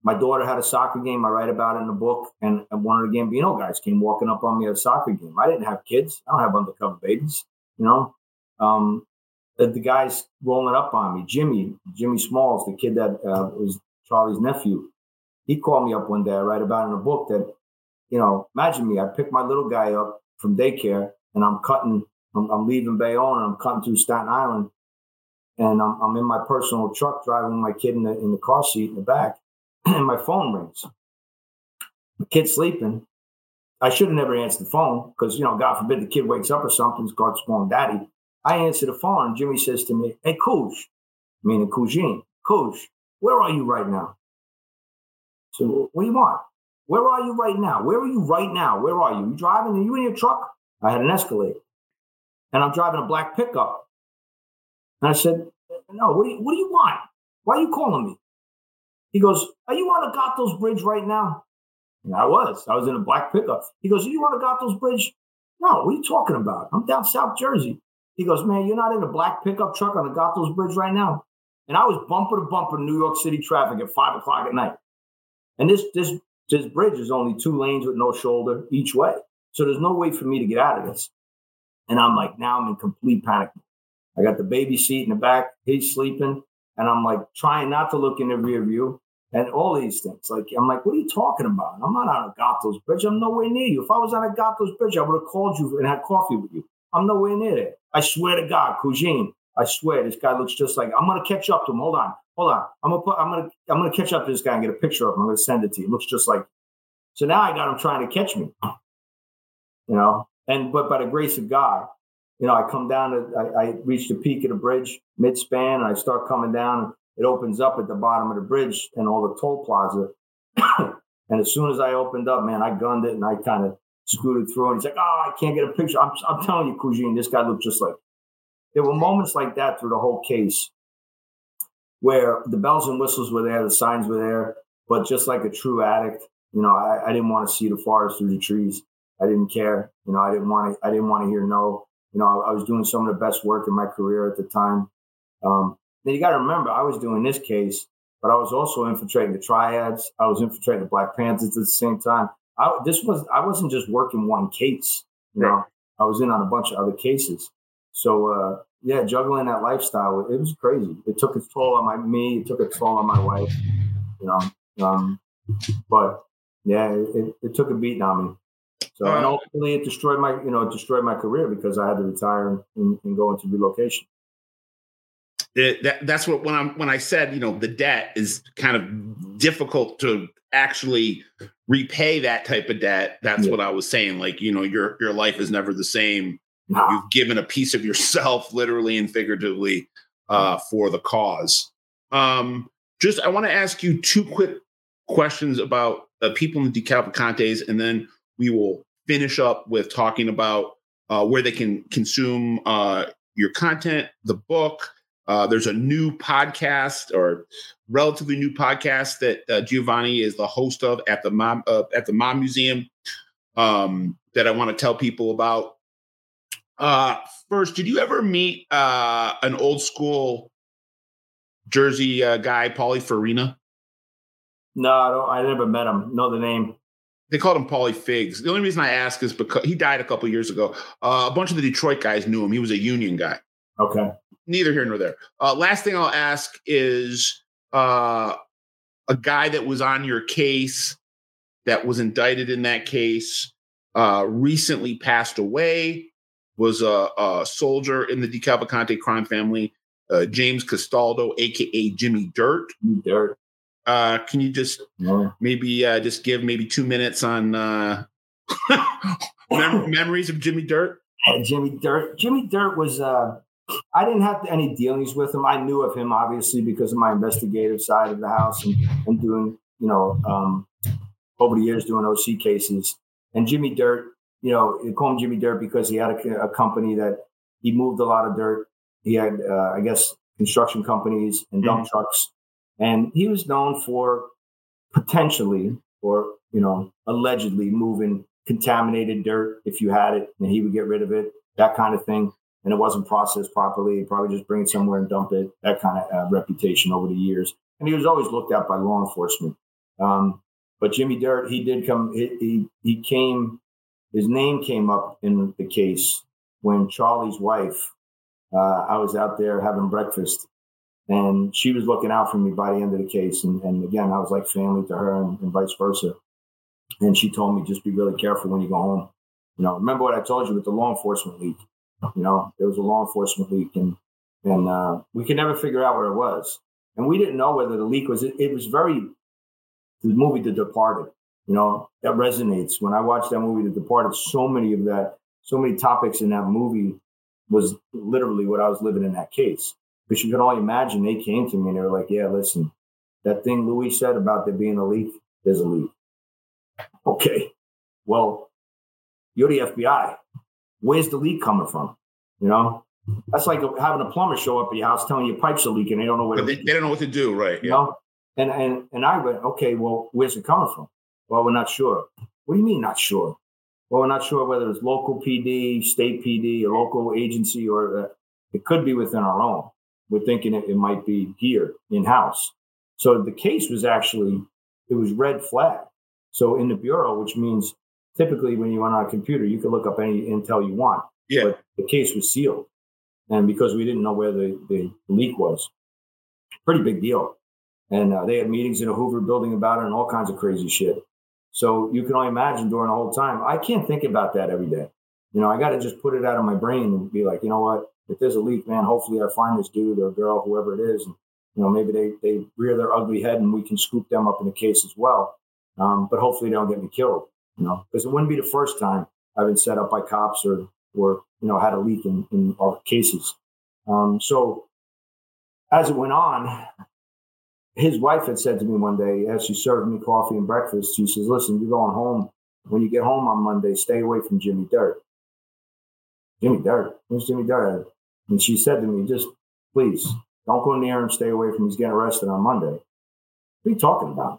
My daughter had a soccer game. I write about it in the book. And, and one of the Gambino guys came walking up on me at a soccer game. I didn't have kids. I don't have undercover babies, you know. Um, the, the guy's rolling up on me. Jimmy, Jimmy Smalls, the kid that uh, was Charlie's nephew. He called me up one day. I write about it in a book that, you know, imagine me. I pick my little guy up from daycare and I'm cutting, I'm, I'm leaving Bayonne and I'm cutting through Staten Island. And I'm, I'm in my personal truck driving my kid in the, in the car seat in the back. And my phone rings. The kid's sleeping. I should have never answered the phone because, you know, God forbid the kid wakes up or something, starts calling daddy. I answer the phone and Jimmy says to me, hey, Kouj, meaning Cougine, Kouj, where are you right now? So what do you want? Where are you right now? Where are you right now? Where are you? You driving? Are you in your truck? I had an Escalade. And I'm driving a black pickup. And I said, no, what do you, what do you want? Why are you calling me? He goes, are you on Agathos Bridge right now? And I was. I was in a black pickup. He goes, are you on Agathos Bridge? No, what are you talking about? I'm down South Jersey. He goes, man, you're not in a black pickup truck on Agathos Bridge right now? And I was bumper to bumper New York City traffic at five o'clock at night. And this this this bridge is only two lanes with no shoulder each way. So there's no way for me to get out of this. And I'm like, now I'm in complete panic. I got the baby seat in the back. He's sleeping. And I'm like trying not to look in the rear view and all these things. Like, I'm like, what are you talking about? I'm not on Agathos Bridge. I'm nowhere near you. If I was on Agathos Bridge, I would have called you and had coffee with you. I'm nowhere near there. I swear to God, Cougine, I swear this guy looks just like, I'm going to catch up to him. Hold on. Hold on. I'm going to put, I'm going to, I'm going to catch up to this guy and get a picture of him. I'm going to send it to you. It looks just like, so now I got him trying to catch me, you know, and, but by the grace of God, you know, I come down to, I, I reach the peak of the bridge mid span and I start coming down. It opens up at the bottom of the bridge and all the toll plaza. And as soon as I opened up, man, I gunned it and I kind of scooted through and he's like, oh, I can't get a picture. I'm, I'm telling you, Cougine, this guy looked just like, there were moments like that through the whole case where the bells and whistles were there, the signs were there, but just like a true addict, you know, I, I didn't want to see the forest through the trees. I didn't care. You know, I didn't want to, I didn't want to hear no. You know, I, I was doing some of the best work in my career at the time. Um, then you got to remember, I was doing this case, but I was also infiltrating the triads. I was infiltrating the Black Panthers at the same time. I, this was, I wasn't just working one case, you know, I was in on a bunch of other cases. So, uh, yeah, juggling that lifestyle, it was crazy. It took its toll on my me. It took a toll on my wife, you know. Um, but yeah, it, it took a beating on me. So, and ultimately, it destroyed my, you know, it destroyed my career because I had to retire and, and go into relocation. It, that, that's what when I'm when I said, you know, the debt is kind of difficult to actually repay that type of debt. That's yeah. what I was saying. Like, you know, your your life is never the same. Nah. You've given a piece of yourself, literally and figuratively, uh, for the cause. Um, just, I want to ask you two quick questions about uh, people in the DeCavalcantes, and then we will finish up with talking about uh, where they can consume uh, your content, the book. Uh, there's a new podcast or relatively new podcast that uh, Giovanni is the host of at the Mom uh, at the Mom Museum um, that I want to tell people about. Uh, first, did you ever meet uh, an old school Jersey uh, guy, Paulie Farina? No, I, don't, I never met him. Know the name. They called him Paulie Figs. The only reason I ask is because he died a couple of years ago. Uh, a bunch of the Detroit guys knew him. He was a union guy. Okay. Neither here nor there. Uh, last thing I'll ask is uh, a guy that was on your case that was indicted in that case uh, recently passed away. Was a, a soldier in the DeCavalcante crime family, uh, James Castaldo, a k a. Jimmy Dirt. Dirt. Uh, can you just yeah. maybe uh, just give maybe two minutes on uh, mem- memories of Jimmy Dirt? Hey, Jimmy Dirt. Jimmy Dirt was, uh, I didn't have any dealings with him. I knew of him, obviously, because of my investigative side of the house and, and doing, you know, um, over the years doing O C cases. And Jimmy Dirt, you know, they call him Jimmy Dirt because he had a, a company that he moved a lot of dirt. He had, uh, I guess, construction companies and dump mm-hmm. trucks. And he was known for potentially or, you know, allegedly moving contaminated dirt if you had it and he would get rid of it, that kind of thing. And it wasn't processed properly. He'd probably just bring it somewhere and dump it, that kind of uh, reputation over the years. And he was always looked at by law enforcement. Um, but Jimmy Dirt, he did come. He, he he came. His name came up in the case when Charlie's wife. Uh, I was out there having breakfast, and she was looking out for me by the end of the case. And, and again, I was like family to her, and, and vice versa. And she told me, just be really careful when you go home. You know, remember what I told you with the law enforcement leak. You know, there was a law enforcement leak, and and uh, we could never figure out where it was. And we didn't know whether the leak was. It, it was very the movie The Departed. You know, that resonates. When I watched that movie, The Departed, so many of that, so many topics in that movie was literally what I was living in that case. Because you can only imagine they came to me and they were like, yeah, listen, that thing Louis said about there being a leak, there's a leak. Okay, well, you're the F B I. Where's the leak coming from? You know, that's like having a plumber show up at your house telling you pipes are leaking. They don't know what they, they don't know what to do, right? You yeah. know, and and and I went, okay, well, where's it coming from? Well, we're not sure. What do you mean not sure? Well, we're not sure whether it's local P D, state P D, a local agency, or uh, it could be within our own. We're thinking it, it might be here in-house. So the case was actually, it was red flag. So in the bureau, which means typically when you run on a computer, you can look up any intel you want. Yeah. But the case was sealed. And because we didn't know where the, the leak was, pretty big deal. And uh, they had meetings in a Hoover building about it and all kinds of crazy shit. So you can only imagine during the whole time, I can't think about that every day. You know, I got to just put it out of my brain and be like, you know what, if there's a leak, man, hopefully I find this dude or girl, whoever it is. And, you know, maybe they, they rear their ugly head and we can scoop them up in the case as well. Um, but hopefully they don't get me killed, you know, because it wouldn't be the first time I've been set up by cops or, or you know, had a leak in, in our cases. Um, so as it went on, his wife had said to me one day, as she served me coffee and breakfast, she says, listen, you're going home. When you get home on Monday, stay away from Jimmy Dirt. Jimmy Dirt? Who's Jimmy Dirt? And she said to me, just please, don't go near him, stay away from him. He's getting arrested on Monday. What are you talking about?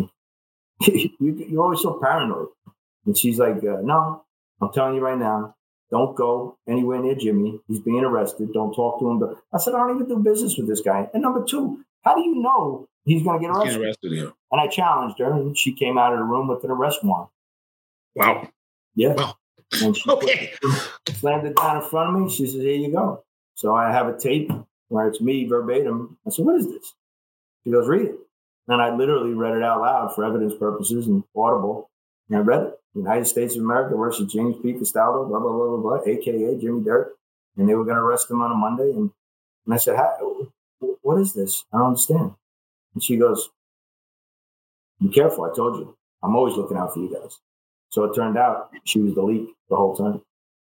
You're always so paranoid. And she's like, uh, no, I'm telling you right now, don't go anywhere near Jimmy. He's being arrested. Don't talk to him. I said, I don't even do business with this guy. And number two, how do you know he's going to get arrested? arrested yeah. And I challenged her, and she came out of the room with an arrest warrant. Wow. Yeah. Wow. And she okay. put, slammed it down in front of me. She says, here you go. So I have a tape where it's me verbatim. I said, what is this? She goes, read it. And I literally read it out loud for evidence purposes and audible. And I read it. United States of America versus James P. Castaldo, blah, blah, blah, blah, blah, a k a. Jimmy Dirt. And they were going to arrest him on a Monday. And, and I said, what is this? I don't understand. And she goes, be careful. I told you. I'm always looking out for you guys. So it turned out she was the leak the whole time.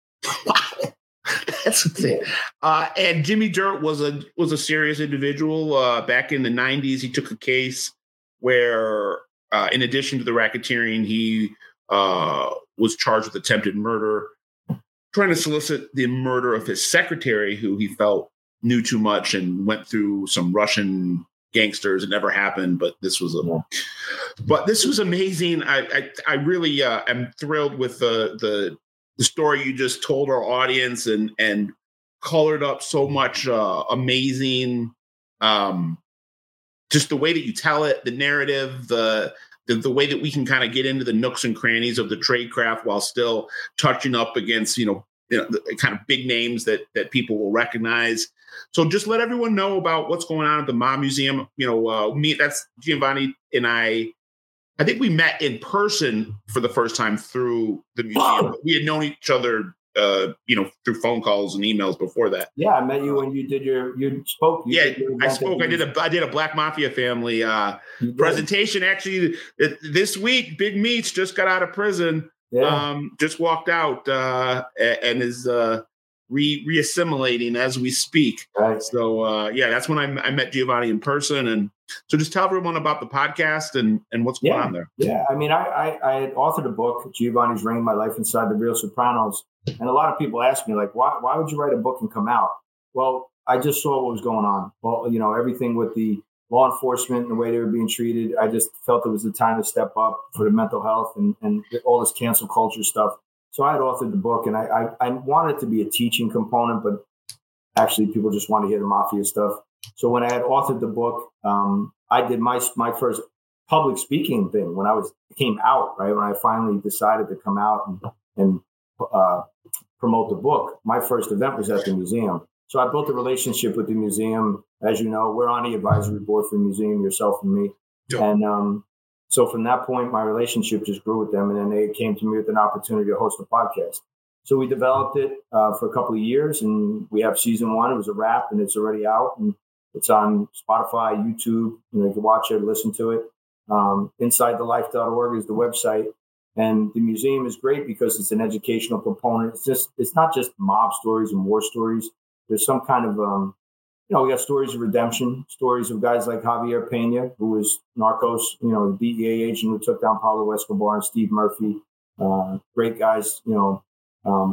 Wow. That's the thing. Uh, and Jimmy Dirt was a was a serious individual. Uh, back in the nineties, he took a case where, uh, in addition to the racketeering, he uh, was charged with attempted murder, trying to solicit the murder of his secretary, who he felt knew too much and went through some Russian gangsters. It never happened, but this was a, yeah. but this was amazing. I I, I really uh, am thrilled with the the. the story you just told our audience and, and colored up so much uh, amazing, um, just the way that you tell it, the narrative, the, the, the way that we can kind of get into the nooks and crannies of the trade craft while still touching up against, you know, you know, the kind of big names that, that people will recognize. So just let everyone know about what's going on at the Mob Museum. You know, uh, me, that's Giovanni and I, I think we met in person for the first time through the museum. We had known each other, uh, you know, through phone calls and emails before that. Yeah, I met you when you did your you spoke. You yeah, your I spoke. I did a I did a Black Mafia family uh, presentation. Actually, this week, Big Meats just got out of prison. Yeah. Um, just walked out uh, and is uh, re reassimilating as we speak. Right. So uh, yeah, that's when I, I met Giovanni in person. And so just tell everyone about the podcast and, and what's going yeah. on there. Yeah. I mean, I, I, I had authored a book, Giovanni's Reign, My Life Inside the Real Sopranos. And a lot of people ask me, like, why, why would you write a book and come out? Well, I just saw what was going on. Well, you know, everything with the law enforcement and the way they were being treated. I just felt it was the time to step up for the mental health and, and all this cancel culture stuff. So I had authored the book, and I, I, I wanted it to be a teaching component, but actually people just want to hear the mafia stuff. So when I had authored the book, um, I did my my first public speaking thing when I was came out, right? When I finally decided to come out and, and uh, promote the book, my first event was at the museum. So I built a relationship with the museum. As you know, we're on the advisory board for the museum, yourself and me. Yep. And um, so from that point, my relationship just grew with them. And then they came to me with an opportunity to host a podcast. So we developed it uh, for a couple of years, and we have season one. It was a wrap, and it's already out. And it's on Spotify, YouTube. You know, you can watch it, listen to it. Um, inside the life dot org is the website. And the museum is great because it's an educational component. It's just, it's not just mob stories and war stories. There's some kind of, um, you know, we got stories of redemption, stories of guys like Javier Pena, who was Narcos, you know, D E A agent who took down Pablo Escobar, and Steve Murphy. Uh, great guys, you know, um,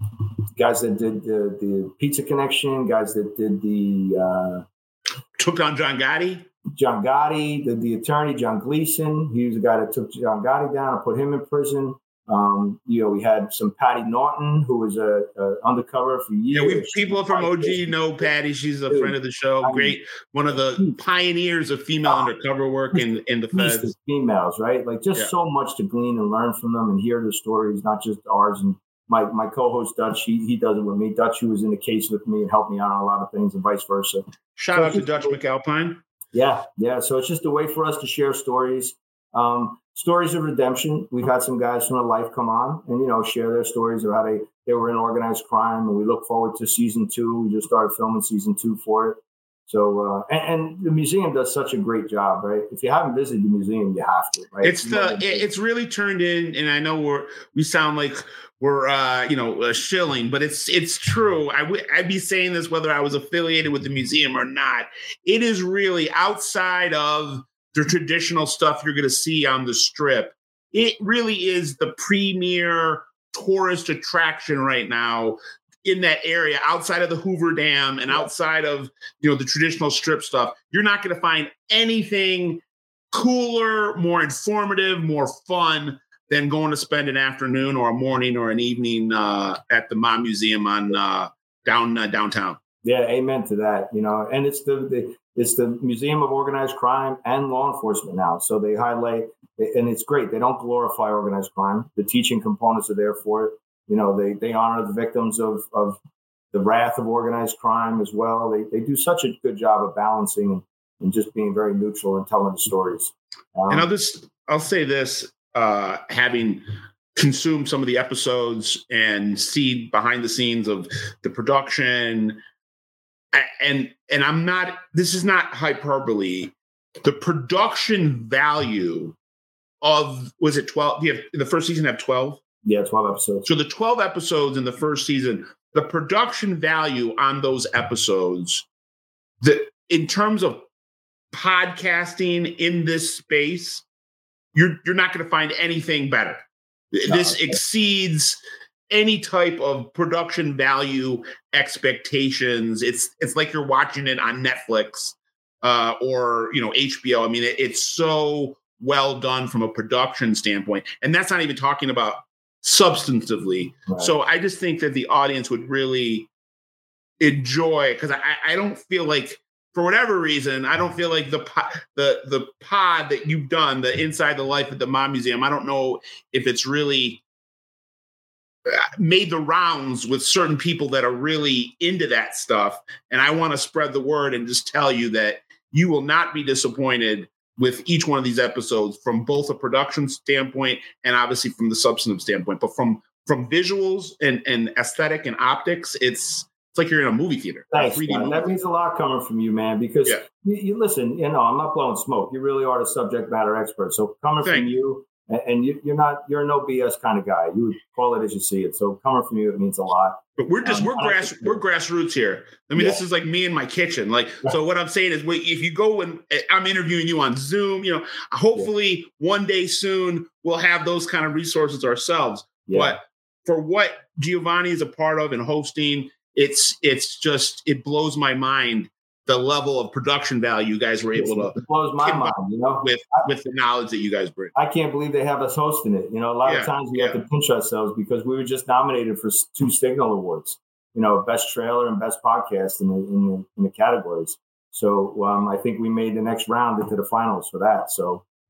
guys that did the, the Pizza Connection, guys that did the... Uh, took down John Gotti? John Gotti, the, the attorney, John Gleason. He was the guy that took John Gotti down and put him in prison. Um, you know, we had some Patty Norton, who was a, a undercover for years. Yeah, we people from O G know Patty. She's a friend of the show. Great, one of the pioneers of female undercover work in, in the feds. Females, right? Like just yeah. so much to glean and learn from them and hear their stories, not just ours. And my my co-host Dutch, he he does it with me. Dutch, who was in the case with me and helped me out on a lot of things, and vice versa. Shout so out to Dutch McAlpine. Yeah, yeah. So it's just a way for us to share stories. Um, stories of redemption. We've had some guys from the life come on and, you know, share their stories of how they, they were in organized crime. And we look forward to season two. We just started filming season two for it. So, uh, and, and the museum does such a great job, right? If you haven't visited the museum, you have to, right? It's the, it's really turned in, and I know we're, we sound like we're, uh, you know, uh, shilling, but it's, it's true. I w- I'd be saying this whether I was affiliated with the museum or not. It is really outside of the traditional stuff you're going to see on the Strip. It really is the premier tourist attraction right now in that area, outside of the Hoover Dam and outside of, you know, the traditional Strip stuff. You're not going to find anything cooler, more informative, more fun than going to spend an afternoon or a morning or an evening uh, at the Mob Museum on uh, down uh, downtown. Yeah, amen to that. You know, and it's the, the it's the Museum of Organized Crime and law enforcement now. So they highlight, and it's great. They don't glorify organized crime. The teaching components are there for it. You know, they they honor the victims of of the wrath of organized crime as well. They they do such a good job of balancing and, and just being very neutral and telling the stories. Um, and I'll just I'll say this, uh, having consumed some of the episodes and see behind the scenes of the production. And and I'm not, this is not hyperbole. The production value of, was it twelve? Do you have, the first season have twelve? Yeah, twelve episodes. So the twelve episodes in the first season, the production value on those episodes, the in terms of podcasting in this space, you're you're not going to find anything better. No, this okay. exceeds any type of production value expectations. It's it's like you're watching it on Netflix uh, or, you know, H B O. I mean, it, it's so well done from a production standpoint. And that's not even talking about substantively. Right. So I just think that the audience would really enjoy, because I, I don't feel like, for whatever reason, I don't feel like the the the pod that you've done, the Inside the Life at the Mob Museum, I don't know if it's really made the rounds with certain people that are really into that stuff. And I want to spread the word and just tell you that you will not be disappointed with each one of these episodes from both a production standpoint and obviously from the substantive standpoint. But from from visuals and, and aesthetic and optics, it's it's like you're in a movie theater. Thanks, man. That means a lot coming from you, man, because yeah. you, you listen, you know, I'm not blowing smoke. You really are the subject matter expert. So coming Thank from you, you and you, you're not, you're a no B S kind of guy. You would call it as you see it. So coming from you, it means a lot. But we're just, um, we're grass, we're grassroots here. I mean, yeah. this is like me in my kitchen. Like, so what I'm saying is, if you go and I'm interviewing you on Zoom, you know, hopefully yeah. one day soon we'll have those kind of resources ourselves. Yeah. But for what Giovanni is a part of and hosting, it's, it's just, it blows my mind the level of production value you guys were able to it blows my mind, you know, with with the knowledge that you guys bring. I can't believe they have us hosting it. You know, a lot yeah, of times we yeah. have to pinch ourselves because we were just nominated for two Signal Awards. You know, best trailer and best podcast in the in the, in the categories. So um, I think we made the next round into the finals for that. So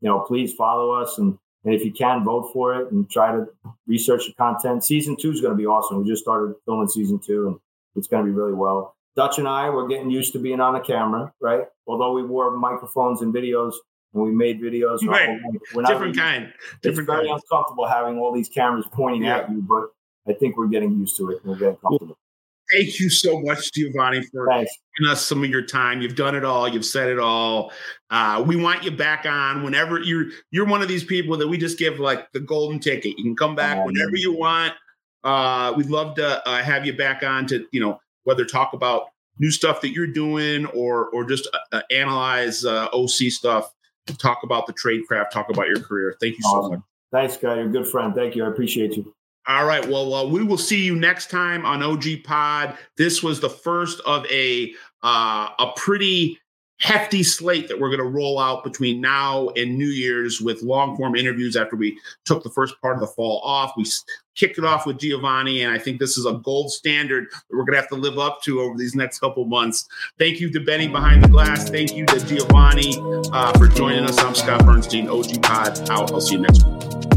you know, please follow us. And, and if you can, vote for it and try to research the content. Season two is going to be awesome. We just started filming season two, and it's going to be really well. Dutch and I, we're getting used to being on the camera, right? Although we wore microphones and videos and we made videos. Right. We're not Different really, kind. Different it's very kind. uncomfortable having all these cameras pointing yeah. at you, but I think we're getting used to it. We're getting comfortable. Well, thank you so much, Giovanni, for Thanks. giving us some of your time. You've done it all. You've said it all. Uh, we want you back on whenever you're. You're one of these people that we just give like the golden ticket. You can come back um, whenever you want. Uh, we'd love to uh, have you back on to, you know, whether talk about new stuff that you're doing or or just uh, analyze uh, O C stuff, talk about the trade craft, talk about your career. Thank you so awesome. much. Thanks, guy. You're a good friend. Thank you. I appreciate you. All right. Well, uh, we will see you next time on O G Pod. This was the first of a uh, a pretty hefty slate that we're going to roll out between now and New Year's with long form interviews after we took the first part of the fall off. We kicked it off with Giovanni, and I think this is a gold standard that we're going to have to live up to over these next couple months. Thank you to Benny behind the glass. Thank you to Giovanni uh, for joining us. I'm Scott Bernstein, O G Pod out. I'll see you next week.